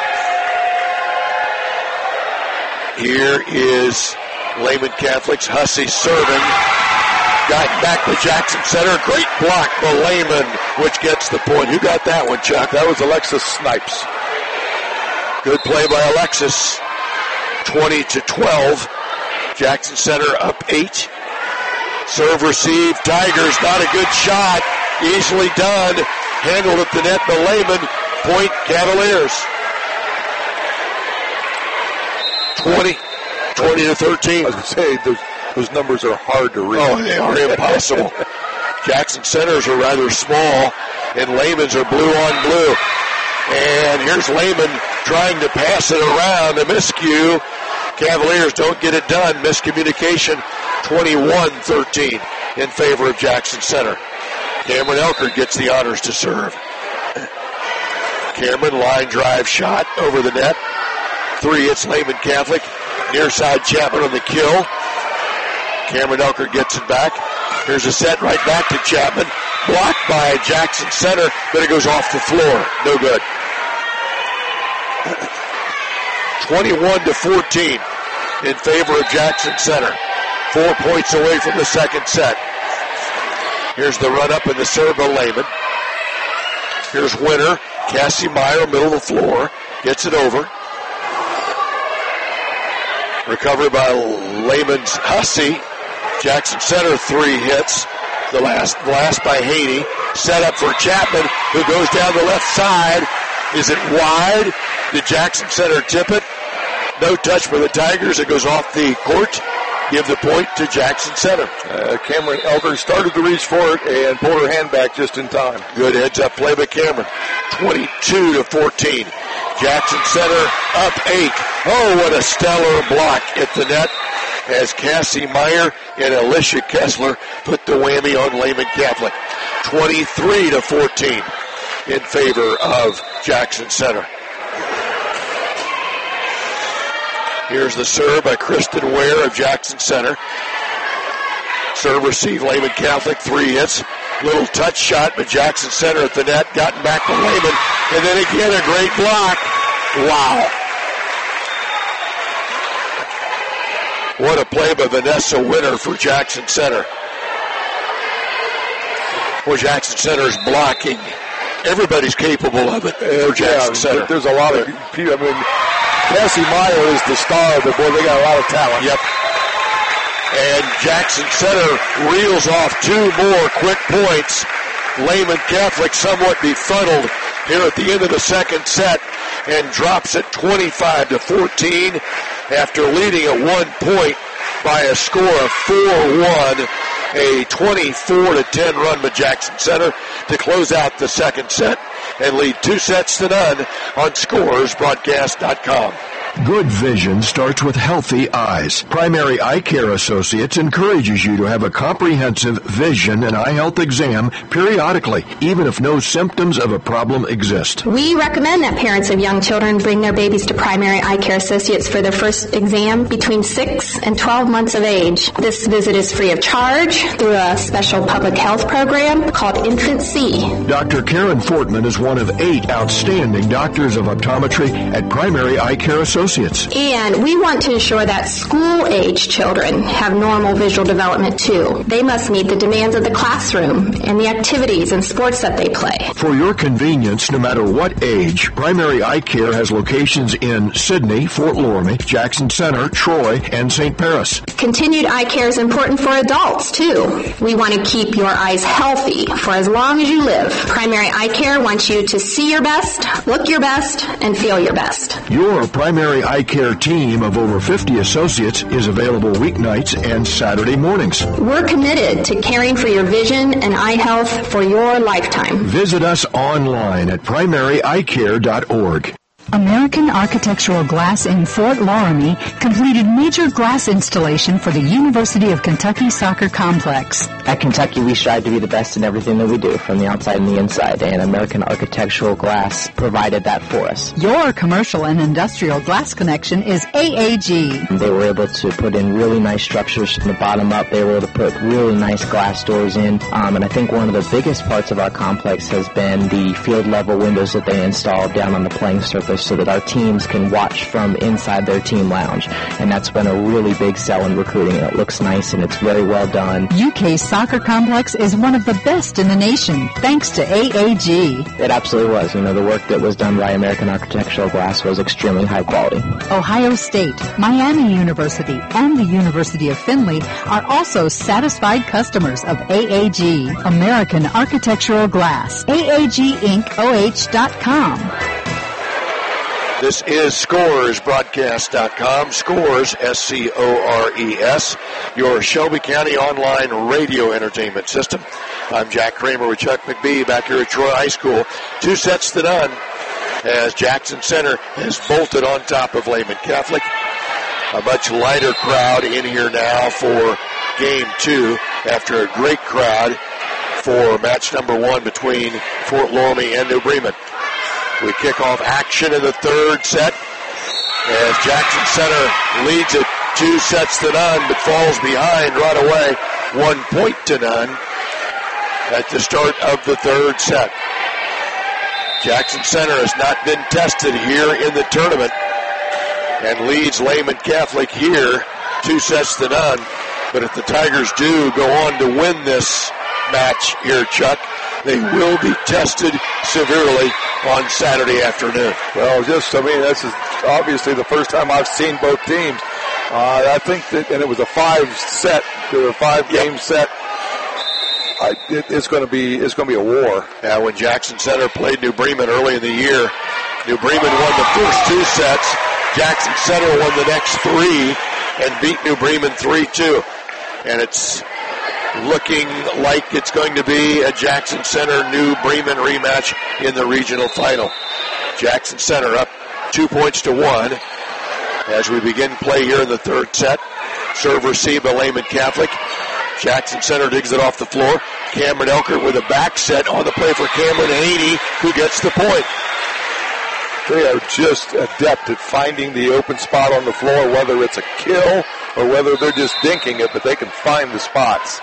Here is Lehman Catholic's Hussey serving. Got back to Jackson Center. Great block by Lehman, which gets the point. Who got that one, Chuck? That was Alexis Snipes. Good play by Alexis. twenty to twelve. Jackson Center up eight. Serve receive. Tigers, not a good shot. Easily done. Handled at the net by Lehman. Point Cavaliers. twenty. twenty to thirteen. I was going to say, those, those numbers are hard to read. Oh, they are impossible. Jackson Centers are rather small, and Lehman's are blue on blue. And here's Lehman trying to pass it around. A miscue. Cavaliers don't get it done. Miscommunication. twenty-one thirteen in favor of Jackson Center. Cameron Elker gets the honors to serve. Cameron, line drive shot over the net. Three hits Lehman Catholic. Near side Chapman on the kill. Cameron Elker gets it back. Here's a set right back to Chapman. Blocked by Jackson Center, but it goes off the floor. No good. twenty-one to fourteen in favor of Jackson Center. Four points away from the second set. Here's the run up and the serve by Lehman. Here's Winter. Cassie Meyer, middle of the floor. Gets it over. Recovery by Lehman's Hussey. Jackson Center, three hits. The last last by Haney. Set up for Chapman, who goes down the left side. Is it wide? Did Jackson Center tip it? No touch for the Tigers. It goes off the court. Give the point to Jackson Center. Uh, Cameron Elker started to reach for it and pulled her hand back just in time. Good heads-up play by Cameron. twenty-two to fourteen. Jackson Center up eight. Oh, what a stellar block at the net as Cassie Meyer and Alicia Kessler put the whammy on Lehman Catholic. twenty-three to fourteen in favor of Jackson Center. Here's the serve by Kristen Ware of Jackson Center. Serve receive Lehman Catholic, three hits. Little touch shot, but Jackson Center at the net, gotten back to Lehman. And then again, a great block. Wow. What a play by Vanessa Winter for Jackson Center. Well, Jackson Center's blocking. Everybody's capable of it for Jackson yeah, Center. There's a lot of people. I mean, Cassie Meyer is the star, but boy, they got a lot of talent. Yep. And Jackson Center reels off two more quick points. Lehman Catholic somewhat befuddled here at the end of the second set and drops it twenty-five to fourteen after leading at one point by a score of four one. A twenty-four to ten run by Jackson Center to close out the second set and lead two sets to none on scores broadcast dot com. Good vision starts with healthy eyes. Primary Eye Care Associates encourages you to have a comprehensive vision and eye health exam periodically, even if no symptoms of a problem exist. We recommend that parents of young children bring their babies to Primary Eye Care Associates for their first exam between six and twelve months of age. This visit is free of charge through a special public health program called Infant C. Doctor Karen Fortman is one of eight outstanding doctors of optometry at Primary Eye Care Associates. And we want to ensure that school-age children have normal visual development too. They must meet the demands of the classroom and the activities and sports that they play. For your convenience, no matter what age, Primary Eye Care has locations in Sydney, Fort Loramie, Jackson Center, Troy, and Saint Paris. Continued eye care is important for adults too. We want to keep your eyes healthy for as long as you live. Primary Eye Care wants you to see your best, look your best, and feel your best. Your Primary Eye Care team of over fifty associates is available weeknights and Saturday mornings. We're committed to caring for your vision and eye health for your lifetime. Visit us online at primary eye care dot org. American Architectural Glass in Fort Loramie completed major glass installation for the University of Kentucky Soccer Complex. At Kentucky, we strive to be the best in everything that we do, from the outside and the inside, and American Architectural Glass provided that for us. Your commercial and industrial glass connection is A A G. They were able to put in really nice structures from the bottom up. They were able to put really nice glass doors in, um, and I think one of the biggest parts of our complex has been the field-level windows that they installed down on the playing surface, so that our teams can watch from inside their team lounge. And that's been a really big sell in recruiting. It looks nice and it's very well done. U K's soccer complex is one of the best in the nation, thanks to A A G. It absolutely was. You know, the work that was done by American Architectural Glass was extremely high quality. Ohio State, Miami University, and the University of Findlay are also satisfied customers of A A G, American Architectural Glass. A A G Inc O H dot com. This is scores broadcast dot com. Scores, S C O R E S, your Shelby County online radio entertainment system. I'm Jack Kramer with Chuck McBee back here at Troy High School. Two sets to none as Jackson Center has bolted on top of Lehman Catholic. A much lighter crowd in here now for game two after a great crowd for match number one between Fort Loramie and New Bremen. We kick off action in the third set as Jackson Center leads it two sets to none, but falls behind right away, one point to none at the start of the third set. Jackson Center has not been tested here in the tournament and leads Lehman Catholic here two sets to none. But if the Tigers do go on to win this match here, Chuck, they will be tested severely on Saturday afternoon. Well, just, I mean, this is obviously the first time I've seen both teams. Uh, I think that, and it was a five set, a five game yep. set. I, it, it's going to be, it's going to be a war. Yeah, when Jackson Center played New Bremen early in the year, New Bremen won the first two sets. Jackson Center won the next three and beat New Bremen three two. And it's looking like it's going to be a Jackson Center New Bremen rematch in the regional final. Jackson Center up two points to one as we begin play here in the third set. Serve received by Lehman Catholic. Jackson Center digs it off the floor. Cameron Elkert with a back set on the play for Cameron Haney, who gets the point. They are just adept at finding the open spot on the floor, whether it's a kill or whether they're just dinking it, but they can find the spots.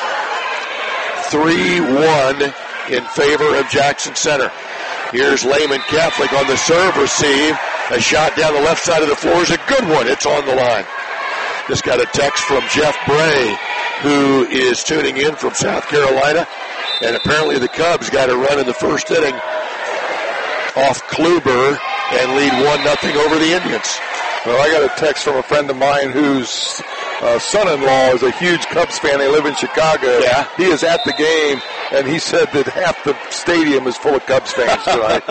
three one in favor of Jackson Center. Here's Lehman Catholic on the serve receive. A shot down the left side of the floor is a good one. It's on the line. Just got a text from Jeff Bray, who is tuning in from South Carolina. And apparently the Cubs got a run in the first inning off Kluber and lead one nothing over the Indians. Well, I got a text from a friend of mine whose uh, son-in-law is a huge Cubs fan. They live in Chicago. Yeah. He is at the game, and he said that half the stadium is full of Cubs fans tonight.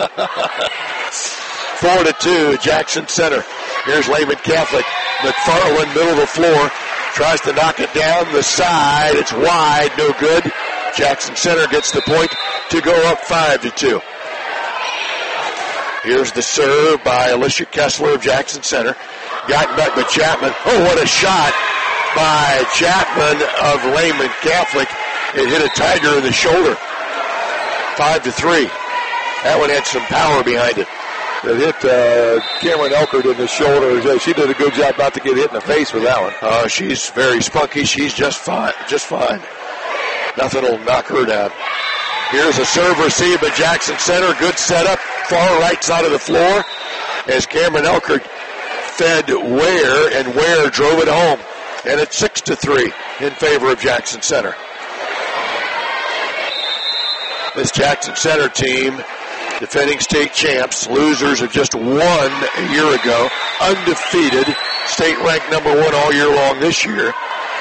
Four to two, Jackson Center. Here's Lehman Catholic. McFarland, middle of the floor. Tries to knock it down the side. It's wide, no good. Jackson Center gets the point to go up five to two. Here's the serve by Alicia Kessler of Jackson Center. Gotten back by Chapman. Oh, what a shot by Chapman of Lehman Catholic. It hit a Tiger in the shoulder. Five to three. That one had some power behind it. It hit uh, Cameron Elkert in the shoulder. She did a good job not to get hit in the face with that one. Oh, uh, she's very spunky. She's just fine. Just fine. Nothing will knock her down. Here's a serve receive by Jackson Center. Good setup. Far right side of the floor as Cameron Elkert fed Ware, and Ware drove it home. And it's six to three in favor of Jackson Center. This Jackson Center team, defending state champs, losers of just one a year ago, undefeated, state ranked number one all year long this year.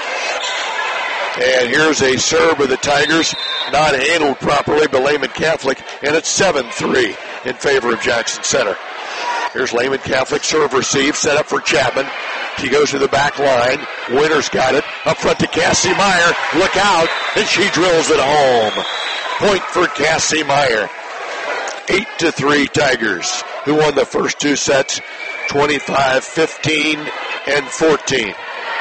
And here's a serve of the Tigers, not handled properly by Lehman Catholic, and it's seven three in favor of Jackson Center. Here's Lehman Catholic serve receive, set up for Chapman. She goes to the back line. Winter's got it. Up front to Cassie Meyer. Look out, and she drills it home. Point for Cassie Meyer. Eight to three Tigers, who won the first two sets, twenty-five fifteen and fourteen.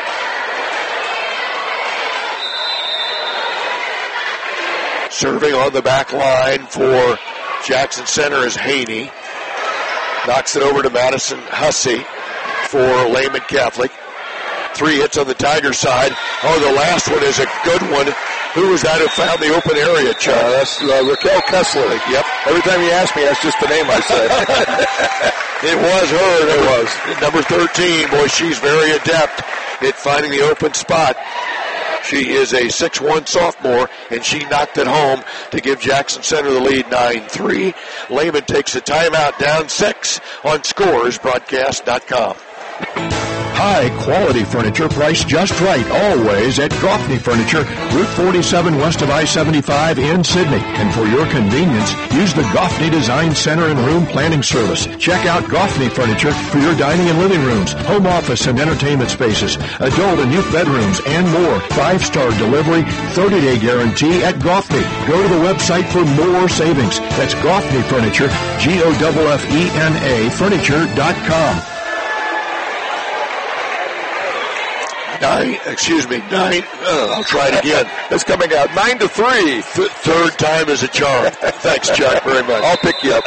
Serving on the back line for Jackson Center is Haney. Knocks it over to Madison Hussey for Lehman Catholic. Three hits on the Tiger side. Oh, the last one is a good one. Who was that who found the open area, Chuck? Uh, that's uh, Raquel Kessler. Yep. Every time you ask me, that's just the name I said. It was her. It was. Number thirteen, boy, she's very adept at finding the open spot. She is a six one sophomore, and she knocked it home to give Jackson Center the lead nine three. Lehman takes a timeout down six on scores broadcast dot com. High quality furniture priced just right, always at Goffney Furniture, Route forty-seven west of I seventy-five in Sydney. And for your convenience, use the Goffney Design Center and Room Planning Service. Check out Goffney Furniture for your dining and living rooms, home office and entertainment spaces, adult and youth bedrooms, and more. Five-star delivery, thirty-day guarantee at Goffney. Go to the website for more savings. That's Goffney Furniture, G O F F E N A, furniture dot com. Nine, excuse me, nine, uh, I'll try it again. It's coming out nine to three. Th- third time is a charm. Thanks, Chuck, very much. I'll pick you up.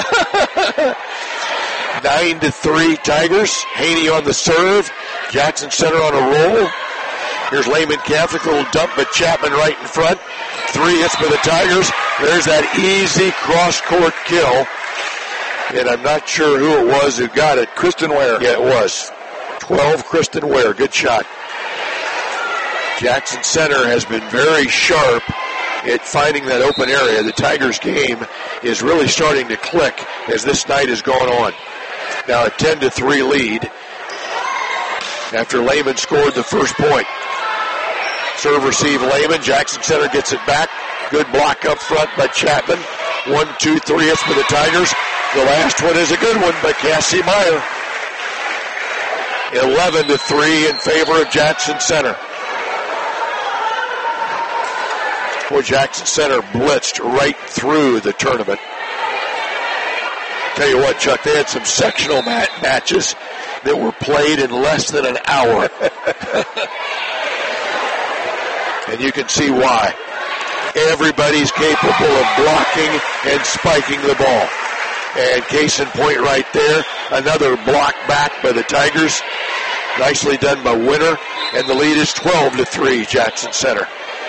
Nine to three Tigers. Haney on the serve. Jackson Center on a roll. Here's Lehman Catholic, a little dump, but Chapman right in front. Three hits for the Tigers. There's that easy cross-court kill. And I'm not sure who it was who got it. Kristen Ware. Yeah, it was. twelve, Kristen Ware. Good shot. Jackson Center has been very sharp at finding that open area. The Tigers game is really starting to click as this night has gone on. Now a ten to three lead after Lehman scored the first point. Serve receive Lehman. Jackson Center gets it back. Good block up front by Chapman. One, two, three hits for the Tigers. The last one is a good one by Cassie Meyer. eleven to three in favor of Jackson Center. Boy, Jackson Center blitzed right through the tournament. Tell you what, Chuck, they had some sectional mat- matches that were played in less than an hour. And you can see why. Everybody's capable of blocking and spiking the ball. And case in point right there, another block back by the Tigers. Nicely done by Winter. And the lead is twelve to three, Jackson Center.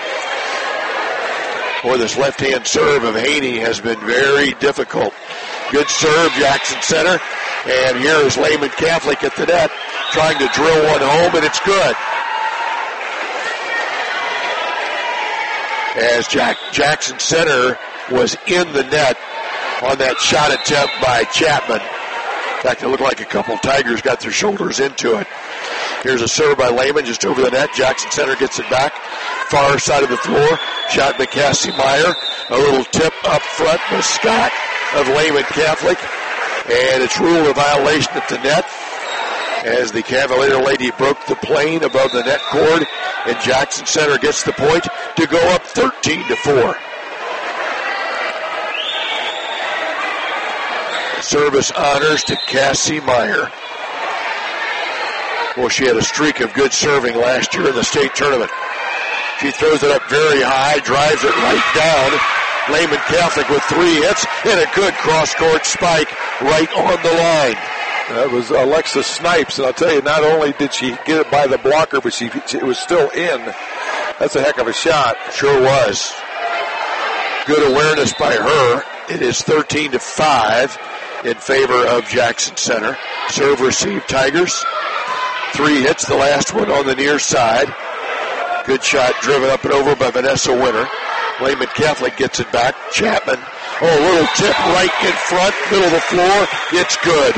Boy, this left-hand serve of Haney has been very difficult. Good serve, Jackson Center. And here is Lehman Catholic at the net, trying to drill one home, and it's good. As Jack, Jackson Center was in the net on that shot attempt by Chapman. In fact, it looked like a couple of Tigers got their shoulders into it. Here's a serve by Lehman just over the net. Jackson Center gets it back. Far side of the floor. Shot by Cassie Meyer. A little tip up front by Scott of Lehman Catholic. And it's ruled a violation at the net. as the Cavalier Lady broke the plane above the net cord, and Jackson Center gets the point to go up thirteen to four. Service honors to Cassie Meyer. Well, she had a streak of good serving last year in the state tournament. She throws it up very high, drives it right down. Lehman Catholic with three hits and a good cross-court spike right on the line. That was Alexa Snipes, and I'll tell you, not only did she get it by the blocker, but she it was still in. That's a heck of a shot. Sure was. Good awareness by her. It is thirteen to five in favor of Jackson Center. Serve receive Tigers. Three hits, the last one on the near side. Good shot driven up and over by Vanessa Winter. Lehman Catholic gets it back. Chapman. Oh, a little tip right in front, middle of the floor. It's good.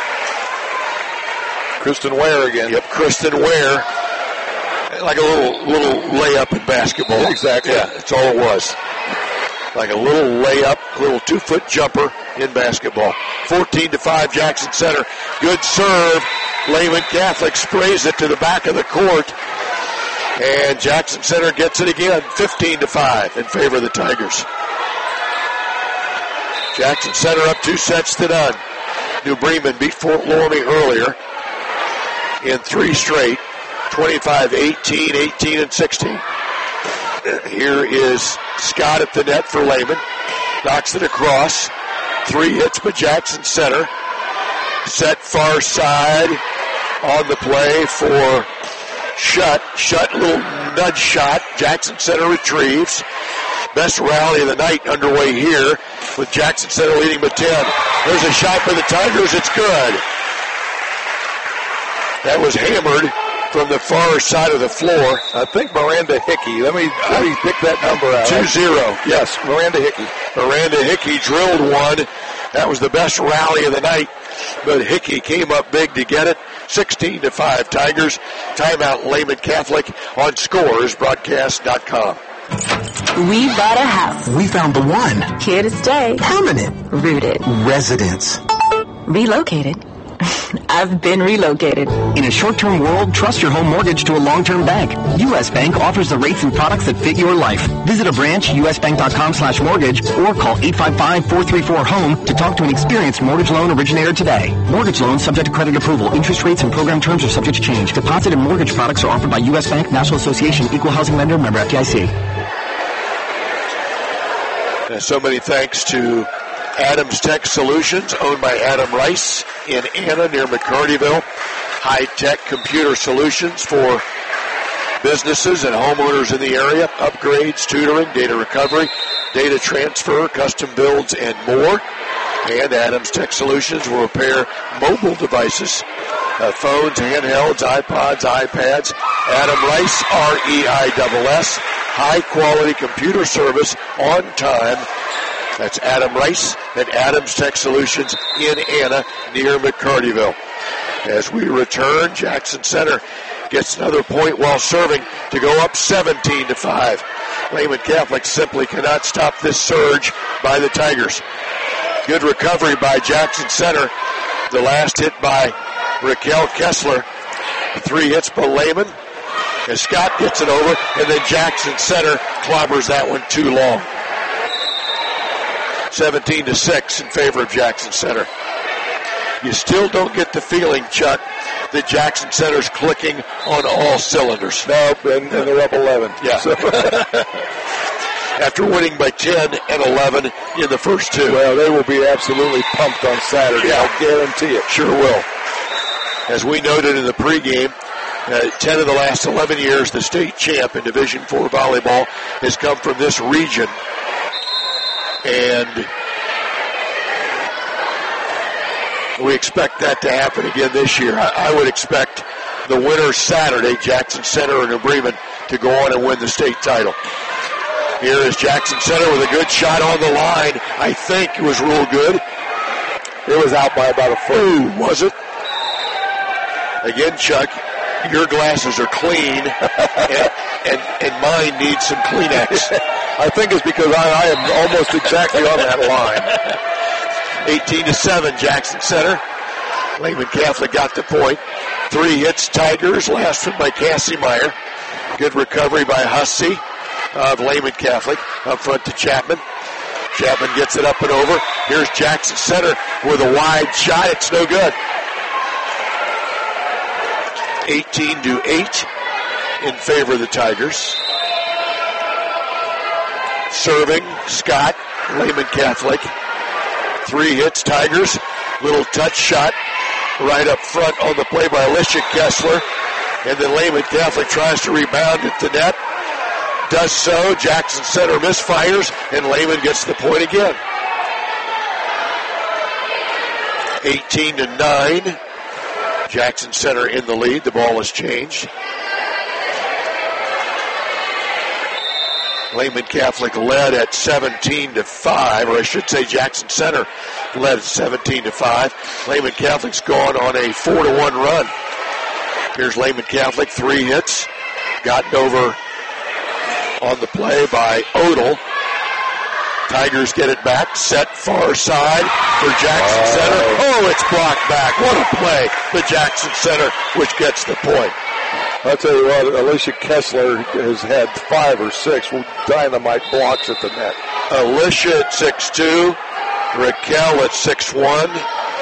Kristen Ware again. Yep, Kristen Ware. Like a little little layup in basketball. Exactly. Yeah, that's all it was. Like a little layup, a little two-foot jumper in basketball. fourteen to five, Jackson Center. Good serve. Lehman Catholic sprays it to the back of the court. And Jackson Center gets it again, fifteen to five in favor of the Tigers. Jackson Center up two sets to none. New Bremen beat Fort Loramie earlier in three straight, twenty-five eighteen, eighteen and sixteen. Here is Scott at the net for Lehman. Knocks it across. Three hits by Jackson Center. Set far side on the play for Shutt. Shutt, little nudge shot. Jackson Center retrieves. Best rally of the night underway here with Jackson Center leading by ten. There's a shot for the Tigers. It's good. That was hammered from the far side of the floor. I think Miranda Hickey. Let me, let me pick that number out. two zero. Yes, Miranda Hickey. Miranda Hickey drilled one. That was the best rally of the night. But Hickey came up big to get it. sixteen to five Tigers. Timeout Lehman Catholic on scores broadcast dot com. We bought a house. We found the one. Here to stay. Permanent. Rooted. Residence. Relocated. I've been relocated. In a short-term world, trust your home mortgage to a long-term bank. U S. Bank offers the rates and products that fit your life. Visit a branch, usbank.com slash mortgage, or call eight five five, four three four, HOME to talk to an experienced mortgage loan originator today. Mortgage loans subject to credit approval. Interest rates and program terms are subject to change. Deposit and mortgage products are offered by U S. Bank, National Association, Equal Housing Lender, member F D I C. And so many thanks to Adams Tech Solutions, owned by Adam Rice in Anna near McCartyville. High-tech computer solutions for businesses and homeowners in the area. Upgrades, tutoring, data recovery, data transfer, custom builds, and more. And Adams Tech Solutions will repair mobile devices, uh, phones, handhelds, iPods, iPads. Adam Rice, R E I S S. High-quality computer service on time. That's Adam Rice at Adams Tech Solutions in Anna near McCartyville. As we return, Jackson Center gets another point while serving to go up seventeen to five. Lehman Catholic simply cannot stop this surge by the Tigers. Good recovery by Jackson Center. The last hit by Raquel Kessler. Three hits by Lehman. As Scott gets it over, and then Jackson Center clobbers that one too long. seventeen to six in favor of Jackson Center. You still don't get the feeling, Chuck, that Jackson Center's clicking on all cylinders. No, and, and they're up eleven. Yeah. So. After winning by ten and eleven in the first two. Well, they will be absolutely pumped on Saturday. Yeah. I'll guarantee it. Sure will. As we noted in the pregame, uh, ten of the last eleven years, the state champ in Division four volleyball has come from this region. And we expect that to happen again this year. I, I would expect the winner Saturday, Jackson Center and New Bremen, to go on and win the state title. Here is Jackson Center with a good shot on the line. I think it was real good. It was out by about a foot. Ooh, was it? Again, Chuck, your glasses are clean, and, and, and mine needs some Kleenex. I think it's because I, I am almost exactly on that line. eighteen to seven, Jackson Center. Lehman Catholic got the point. Three hits, Tigers. Last one by Cassie Meyer. Good recovery by Hussey of Lehman Catholic. Up front to Chapman. Chapman gets it up and over. Here's Jackson Center with a wide shot. It's no good. eighteen to eight in favor of the Tigers. Serving, Scott, Lehman Catholic. Three hits, Tigers. Little touch shot right up front on the play by Alicia Kessler. And then Lehman Catholic tries to rebound at the net. Does so. Jackson Center misfires, and Lehman gets the point again. eighteen to nine. Jackson Center in the lead. The ball has changed. Lehman Catholic led at seventeen to five, or I should say Jackson Center led at seventeen to five. Lehman Catholic's gone on a four to one run. Here's Lehman Catholic, three hits. Gotten over on the play by Odell. Tigers get it back, set far side for Jackson wow. Center. Oh, it's blocked back. What a play for Jackson Center, which gets the point. I'll tell you what, Alicia Kessler has had five or six dynamite blocks at the net. Alicia at six two, Raquel at six one.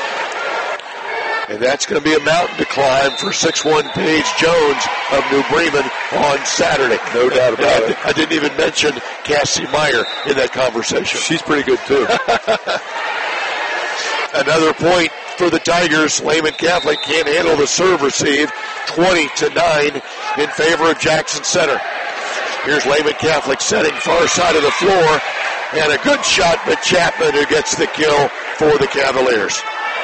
And that's going to be a mountain to climb for six one Paige Jones of New Bremen on Saturday. No doubt about and it. I, I didn't even mention Cassie Meyer in that conversation. She's pretty good, too. Another point for the Tigers. Lehman Catholic can't handle the serve receive. twenty to nine in favor of Jackson Center. Here's Lehman Catholic setting far side of the floor. And a good shot by Chapman, who gets the kill for the Cavaliers.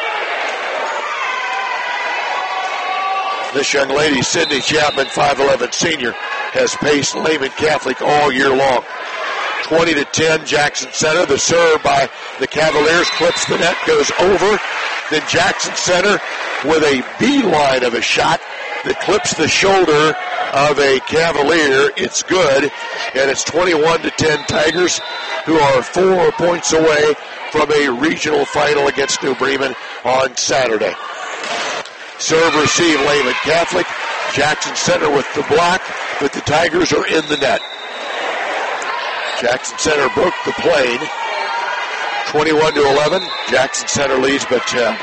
This young lady, Sydney Chapman, five eleven senior, has paced Lehman Catholic all year long. twenty to ten, Jackson Center. The serve by the Cavaliers clips the net, goes over. Then Jackson Center with a beeline of a shot that clips the shoulder of a Cavalier. It's good, and it's twenty-one to ten Tigers, who are four points away from a regional final against New Bremen on Saturday. Serve receive Lehman Catholic. Jackson Center with the block, but the Tigers are in the net. Jackson Center broke the plane. twenty-one to eleven. Jackson Center leads by ten.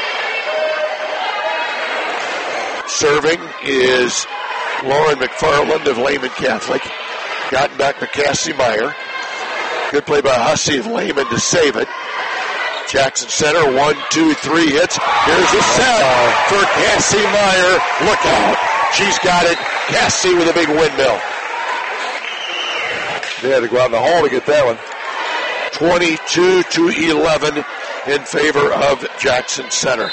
Serving is Lauren McFarland of Lehman Catholic. Gotten back to Cassie Meyer. Good play by Hussey of Lehman to save it. Jackson Center, one, two, three hits. Here's a set for Cassie Meyer. Look out. She's got it. Cassie with a big windmill. They had to go out in the hall to get that one. twenty-two to eleven in favor of Jackson Center.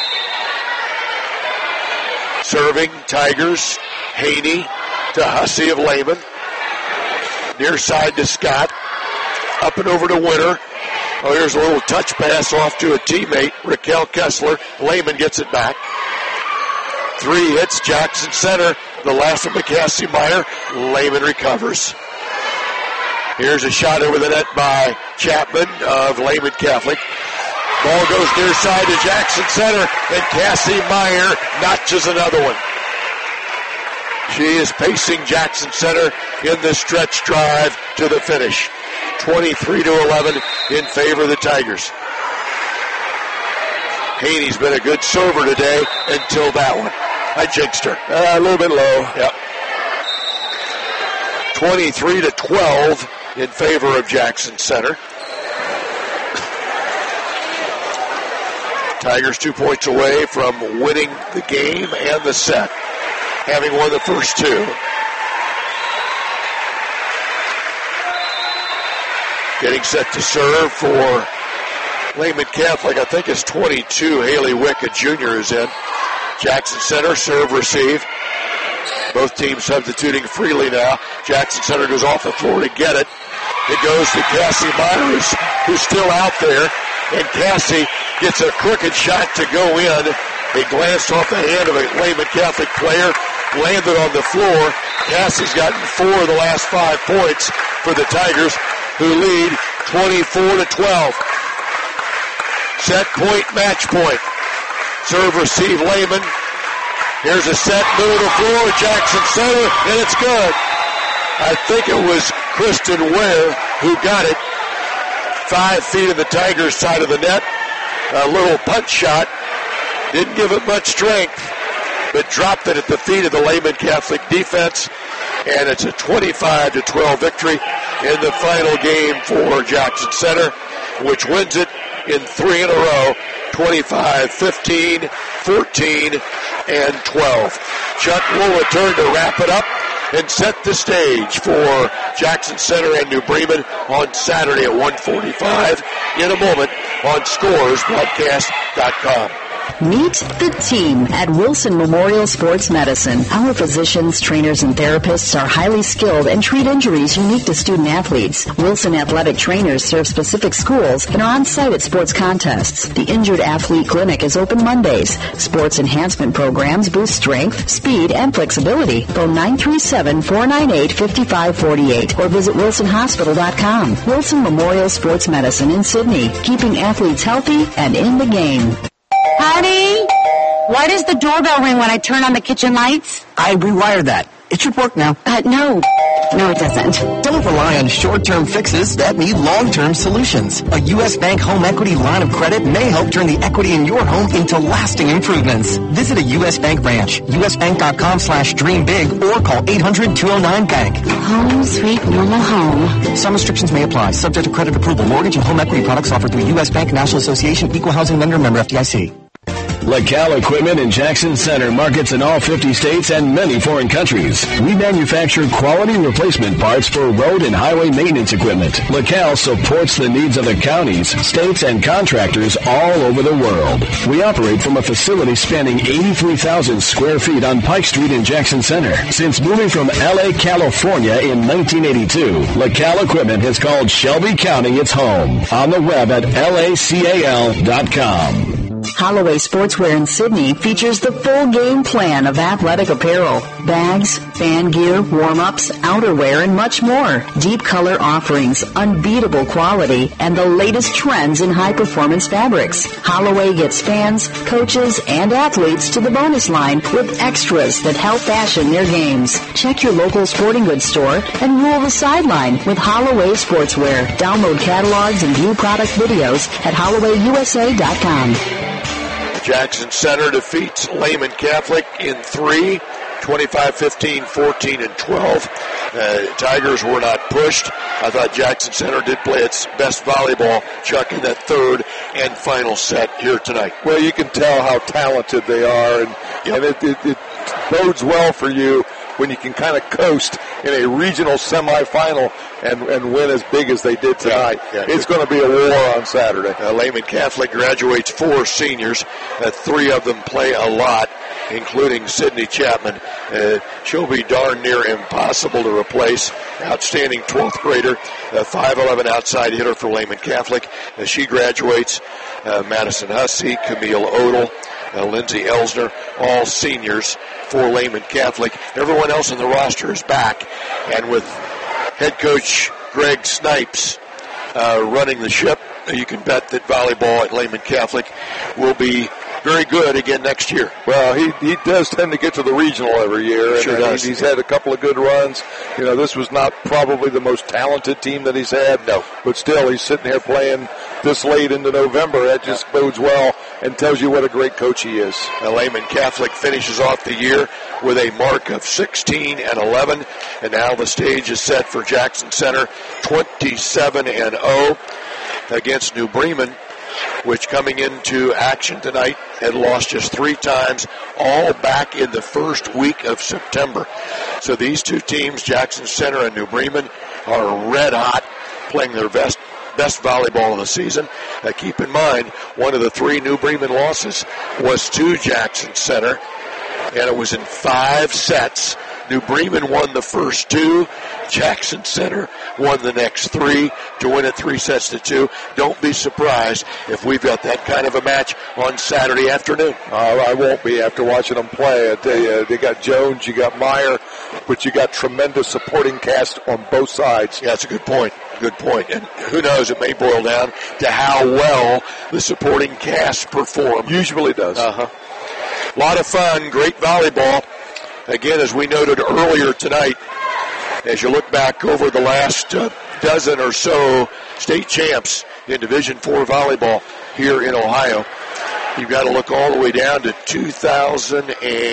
Serving Tigers, Haney to Hussey of Lehman. Near side to Scott. Up and over to Winter. Oh, here's a little touch pass off to a teammate, Raquel Kessler. Lehman gets it back. Three hits, Jackson Center. The last one by Cassie Meyer. Lehman recovers. Here's a shot over the net by Chapman of Lehman Catholic. Ball goes near side to Jackson Center, and Cassie Meyer notches another one. She is pacing Jackson Center in the stretch drive to the finish. twenty-three to eleven in favor of the Tigers. Haney's been a good server today until that one. I jinxed her. Uh, a little bit low. Yep. twenty-three to twelve in favor of Jackson Center. Tigers two points away from winning the game and the set, having won the first two. Getting set to serve for Lehman Catholic, I think it's twenty-two. Haley Wick, a junior, is in. Jackson Center, serve, receive. Both teams substituting freely now. Jackson Center goes off the floor to get it. It goes to Cassie Meyer, who's, who's still out there. And Cassie gets a crooked shot to go in. It glanced off the hand of a Lehman Catholic player, landed on the floor. Cassie's gotten four of the last five points for the Tigers, who lead twenty-four to twelve. Set point, match point. Serve, receive, Lehman. Here's a set, middle of the floor, Jackson Center, and it's good. I think it was Kristen Ware who got it. Five feet of the Tigers' side of the net. A little punch shot. Didn't give it much strength, but dropped it at the feet of the Lehman Catholic defense. And it's a twenty-five to twelve victory in the final game for Jackson Center, which wins it in three in a row, twenty-five, fifteen, fourteen, and twelve. Chuck will return to wrap it up and set the stage for Jackson Center and New Bremen on Saturday at one forty-five in a moment on scores broadcast dot com. Meet the team at Wilson Memorial Sports Medicine. Our physicians, trainers, and therapists are highly skilled and treat injuries unique to student athletes. Wilson athletic trainers serve specific schools and are on site at sports contests. The Injured Athlete Clinic is open Mondays. Sports enhancement programs boost strength, speed, and flexibility. Phone nine three seven, four nine eight, five five four eight or visit wilson hospital dot com. Wilson Memorial Sports Medicine in Sydney, keeping athletes healthy and in the game. Honey, why does the doorbell ring when I turn on the kitchen lights? I rewired that. It should work now. Uh, no. No, it doesn't. Don't rely on short-term fixes that need long-term solutions. A U S Bank home equity line of credit may help turn the equity in your home into lasting improvements. Visit a U S Bank branch, usbank.com slash dream big, or call eight hundred, two oh nine, bank. Home sweet mama home. Some restrictions may apply, subject to credit approval. Mortgage and home equity products offered through U S Bank, National Association, Equal Housing Lender, member F D I C. LaCal Equipment in Jackson Center markets in all fifty states and many foreign countries. We manufacture quality replacement parts for road and highway maintenance equipment. LaCal supports the needs of the counties, states, and contractors all over the world. We operate from a facility spanning eighty-three thousand square feet on Pike Street in Jackson Center. Since moving from L A, California in nineteen eighty-two, LaCal Equipment has called Shelby County its home. On the web at L A C A L dot com. Holloway Sportswear in Sydney features the full game plan of athletic apparel, bags, fan gear, warm-ups, outerwear, and much more. Deep color offerings, unbeatable quality, and the latest trends in high-performance fabrics. Holloway gets fans, coaches, and athletes to the bonus line with extras that help fashion their games. Check your local sporting goods store and rule the sideline with Holloway Sportswear. Download catalogs and view product videos at holloway u s a dot com. Jackson Center defeats Lehman Catholic in three, twenty-five, fifteen, fourteen, and twelve. Uh, Tigers were not pushed. I thought Jackson Center did play its best volleyball, Chuck, in that third and final set here tonight. Well, you can tell how talented they are, and, yep. and it, it, it bodes well for you when you can kind of coast in a regional semifinal and, and win as big as they did tonight. Yeah, yeah. It's going to be a war on Saturday. Uh, Lehman Catholic graduates four seniors. Uh, three of them play a lot, including Sydney Chapman. Uh, she'll be darn near impossible to replace. Outstanding twelfth grader, uh, five eleven outside hitter for Lehman Catholic. As she graduates, uh, Madison Hussey, Camille Odell, Uh, Lindsay Elsner, all seniors for Lehman Catholic. Everyone else on the roster is back. And with head coach Greg Snipes uh, running the ship, you can bet that volleyball at Lehman Catholic will be very good again next year. Well, he he does tend to get to the regional every year. Sure and does. He's had a couple of good runs. You know, this was not probably the most talented team that he's had. No. But still, he's sitting here playing this late into November. That just bodes well and tells you what a great coach he is. Now, Lehman Catholic finishes off the year with a mark of sixteen and eleven, and now the stage is set for Jackson Center, twenty-seven and oh against New Bremen, which coming into action tonight had lost just three times, all back in the first week of September. So these two teams, Jackson Center and New Bremen, are red hot, playing their best best volleyball of the season. Now keep in mind, one of the three New Bremen losses was to Jackson Center, and it was in five sets. New Bremen won the first two. Jackson Center won the next three to win it three sets to two. Don't be surprised if we've got that kind of a match on Saturday afternoon. Uh, I won't be after watching them play. I tell you, they got Jones, you got Meyer, but you got tremendous supporting cast on both sides. Yeah, that's a good point. Good point. And who knows, it may boil down to how well the supporting cast perform. Usually does. Uh-huh. A lot of fun, great volleyball. Again, as we noted earlier tonight, as you look back over the last uh, dozen or so state champs in Division four volleyball here in Ohio, you've got to look all the way down to two thousand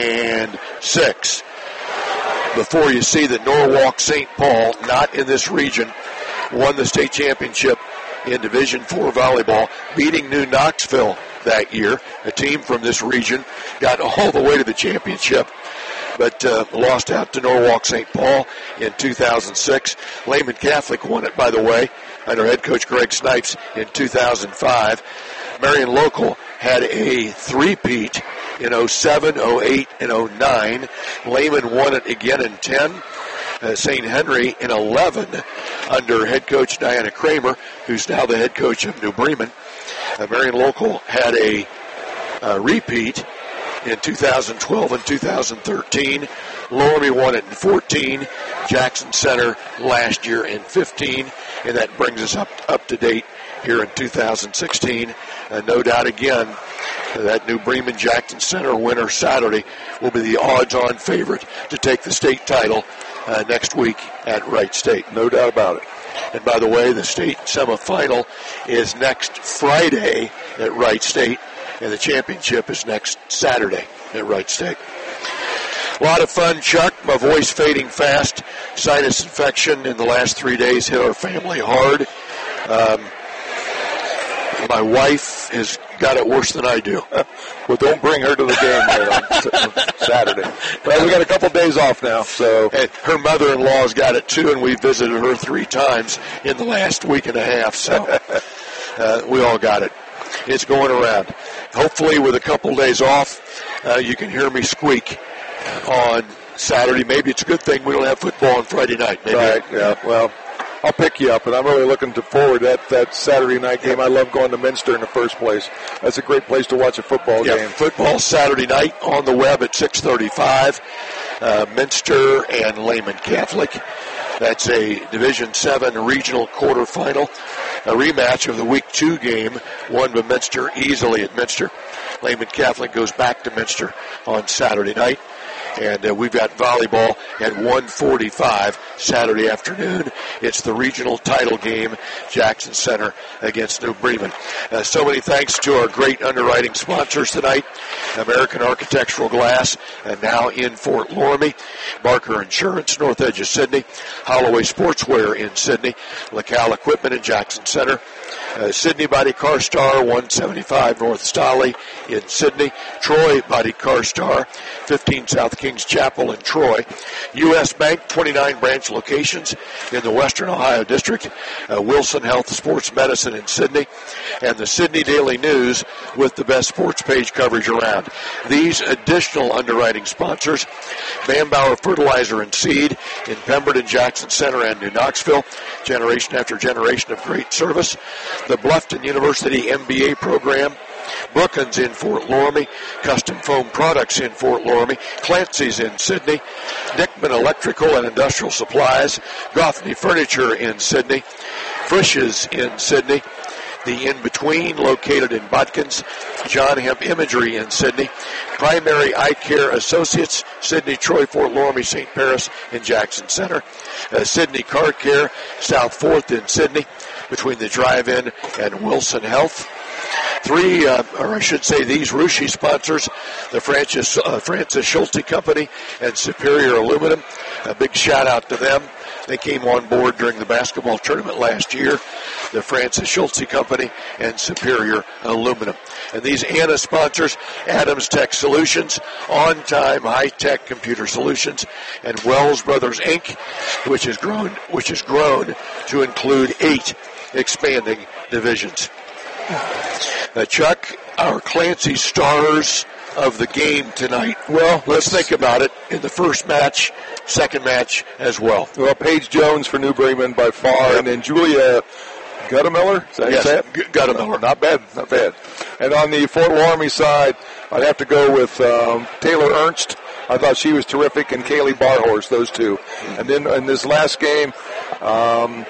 six before you see that Norwalk Saint Paul, not in this region, won the state championship in Division four volleyball, beating New Knoxville that year. A team from this region got all the way to the championship, but uh, lost out to Norwalk Saint Paul in two thousand six. Lehman Catholic won it, by the way, under head coach Greg Snipes in two thousand five. Marion Local had a three-peat in oh seven, oh eight, and oh nine. Lehman won it again in ten. Uh, Saint Henry in eleven under head coach Diana Kramer, who's now the head coach of New Bremen. Uh, Marion Local had a uh, repeat in two thousand twelve and two thousand thirteen. Loramie won it in fourteen. Jackson Center last year in fifteen. And that brings us up, up to date here in two thousand sixteen. Uh, no doubt again, that New Bremen Jackson Center winner Saturday will be the odds-on favorite to take the state title uh, next week at Wright State. No doubt about it. And by the way, the state semifinal is next Friday at Wright State, and the championship is next Saturday at Wright State. A lot of fun, Chuck. My voice fading fast. Sinus infection in the last three days hit our family hard. Um, my wife has got it worse than I do. Well, don't bring her to the game there on Saturday. Well, we got a couple days off now, so. And her mother-in-law's got it too, and we visited her three times in the last week and a half, so uh, we all got it. It's going around. Hopefully, with a couple days off, uh, you can hear me squeak on Saturday. Maybe it's a good thing we don't have football on Friday night. Maybe. Right, yeah, well. I'll pick you up, and I'm really looking to forward to that, that Saturday night game. I love going to Minster in the first place. That's a great place to watch a football yeah, game. Football Saturday night on the web at six thirty-five. Uh, Minster and Lehman Catholic. That's a Division seven regional quarterfinal. A rematch of the Week two game won by Minster easily at Minster. Lehman Catholic goes back to Minster on Saturday night. And uh, we've got volleyball at one forty-five Saturday afternoon. It's the regional title game, Jackson Center against New Bremen. Uh, so many thanks to our great underwriting sponsors tonight. American Architectural Glass, and now in Fort Loramie. Barker Insurance, North Edge of Sydney. Holloway Sportswear in Sydney. LaCal Equipment in Jackson Center. Uh, Sydney Body Car Star, one seventy-five North Stolly in Sydney. Troy Body Car Star, fifteen South Kings Chapel in Troy. U S Bank, twenty-nine branch locations in the Western Ohio District. Uh, Wilson Health Sports Medicine in Sydney. And the Sydney Daily News with the best sports page coverage around. These additional underwriting sponsors: Van Bauer Fertilizer and Seed in Pemberton, Jackson Center, and New Knoxville. Generation after generation of great service. The Bluffton University M B A program. Brookins in Fort Loramie. Custom Foam Products in Fort Loramie. Clancy's in Sydney. Dickman Electrical and Industrial Supplies. Gothney Furniture in Sydney. Frisch's in Sydney. The In-Between, located in Botkins. John Hemp Imagery in Sydney. Primary Eye Care Associates, Sydney, Troy, Fort Loramie, Saint Paris, and Jackson Center. Uh, Sydney Car Care, South fourth in Sydney, between the Drive-In and Wilson Health. Three, uh, or I should say these Rushi sponsors, the Francis, uh, Francis Schulte Company and Superior Aluminum. A big shout out to them. They came on board during the basketball tournament last year. The Francis Schulte Company and Superior Aluminum. And these Anna sponsors: Adams Tech Solutions, On Time High Tech Computer Solutions, and Wells Brothers Incorporated, which has grown, which has grown to include eight expanding divisions. Uh, Chuck, our Clancy stars of the game tonight. Well, let's think about it. In the first match, second match as well. Well, Paige Jones for New Bremen by far, yep. And then Julia Guttemiller. Is that yes, it? G- Guttemiller. Not bad, not bad. And on the Fort Loramie side, I'd have to go with um, Taylor Ernst. I thought she was terrific, and Kaylee Barhorse, those two. And then in this last game, um,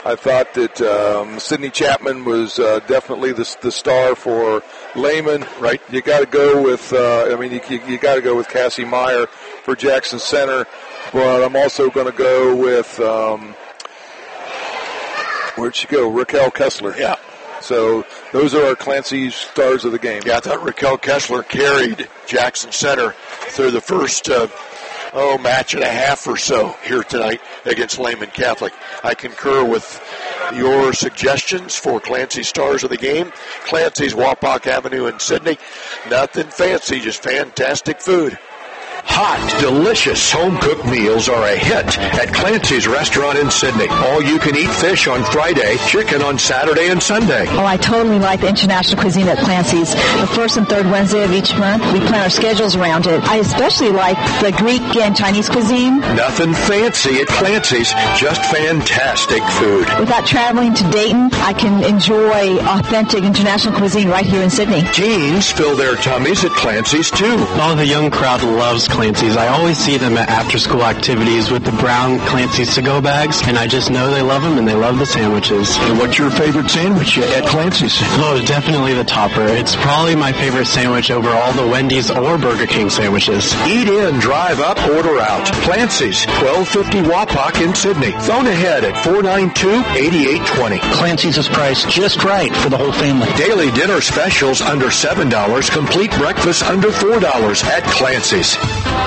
I thought that um, Sydney Chapman was uh, definitely the, the star for Lehman. Right, you got to go with. Uh, I mean, you, you, you got to go with Cassie Meyer for Jackson Center, but I'm also going to go with. Um, where'd she go? Raquel Kessler. Yeah. So those are our Clancy stars of the game. Yeah, I thought Raquel Kessler carried Jackson Center through the first. Uh, Oh, match and a half or so here tonight against Lehman Catholic. I concur with your suggestions for Clancy Stars of the game. Clancy's Wapak Avenue in Sydney. Nothing fancy, just fantastic food. Hot, delicious home-cooked meals are a hit at Clancy's Restaurant in Sydney. All-you-can-eat fish on Friday, chicken on Saturday and Sunday. Oh, I totally like the international cuisine at Clancy's. The first and third Wednesday of each month, we plan our schedules around it. I especially like the Greek and Chinese cuisine. Nothing fancy at Clancy's, just fantastic food. Without traveling to Dayton, I can enjoy authentic international cuisine right here in Sydney. Teens fill their tummies at Clancy's, too. Oh, the young crowd loves Clancy's. I always see them at after-school activities with the brown Clancy's to-go bags, and I just know they love them and they love the sandwiches. And what's your favorite sandwich at Clancy's? Oh, definitely the topper. It's probably my favorite sandwich over all the Wendy's or Burger King sandwiches. Eat in, drive up, order out. Clancy's, twelve fifty Wapak in Sydney. Phone ahead at four nine two, eight eight two zero. Clancy's is priced just right for the whole family. Daily dinner specials under seven dollars. Complete breakfast under four dollars at Clancy's.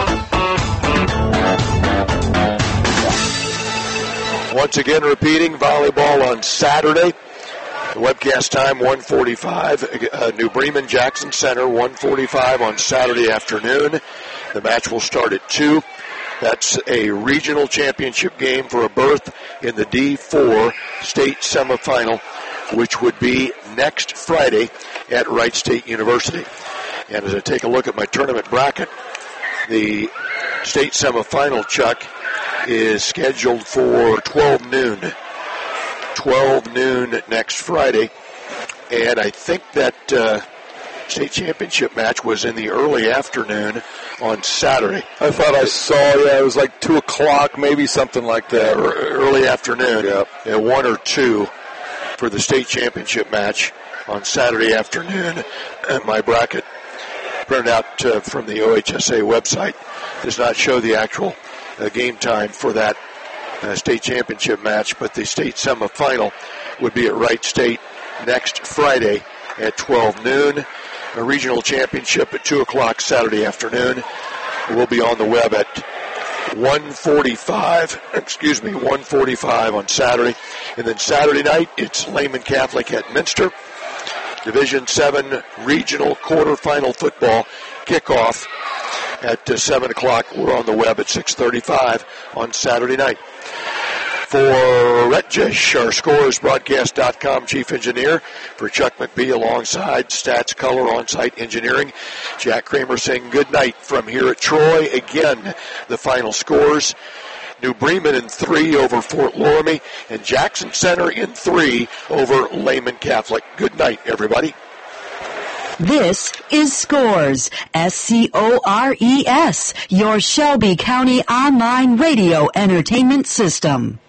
Once again, repeating, volleyball on Saturday. The webcast time, one forty-five. Uh, New Bremen Jackson Center, one forty-five on Saturday afternoon. The match will start at two. That's a regional championship game for a berth in the D four state semifinal, which would be next Friday at Wright State University. And as I take a look at my tournament bracket, the state semifinal, Chuck, is scheduled for twelve noon. twelve noon next Friday. And I think that uh, state championship match was in the early afternoon on Saturday. I thought I saw, yeah, it was like two o'clock, maybe something like that. Uh, early afternoon. Yeah. At one or two for the state championship match on Saturday afternoon. And my bracket printed out uh, from the O H S A website does not show the actual uh, game time for that uh, state championship match, but the state semifinal would be at Wright State next Friday at twelve noon. A regional championship at two o'clock Saturday afternoon. We'll be on the web at one forty-five, excuse me, one forty-five on Saturday. And then Saturday night, it's Lehman Catholic at Minster. Division seven regional quarterfinal football kickoff at uh, seven o'clock. We're on the web at six thirty-five on Saturday night. For Rhett Jish, our Scores Broadcast dot com chief engineer, for Chuck McBee alongside Stats Color On-Site Engineering, Jack Kramer saying good night from here at Troy. Again, the final scores: New Bremen in three over Fort Loramie, and Jackson Center in three over Lehman Catholic. Good night, everybody. This is Scores, S C O R E S, your Shelby County online radio entertainment system.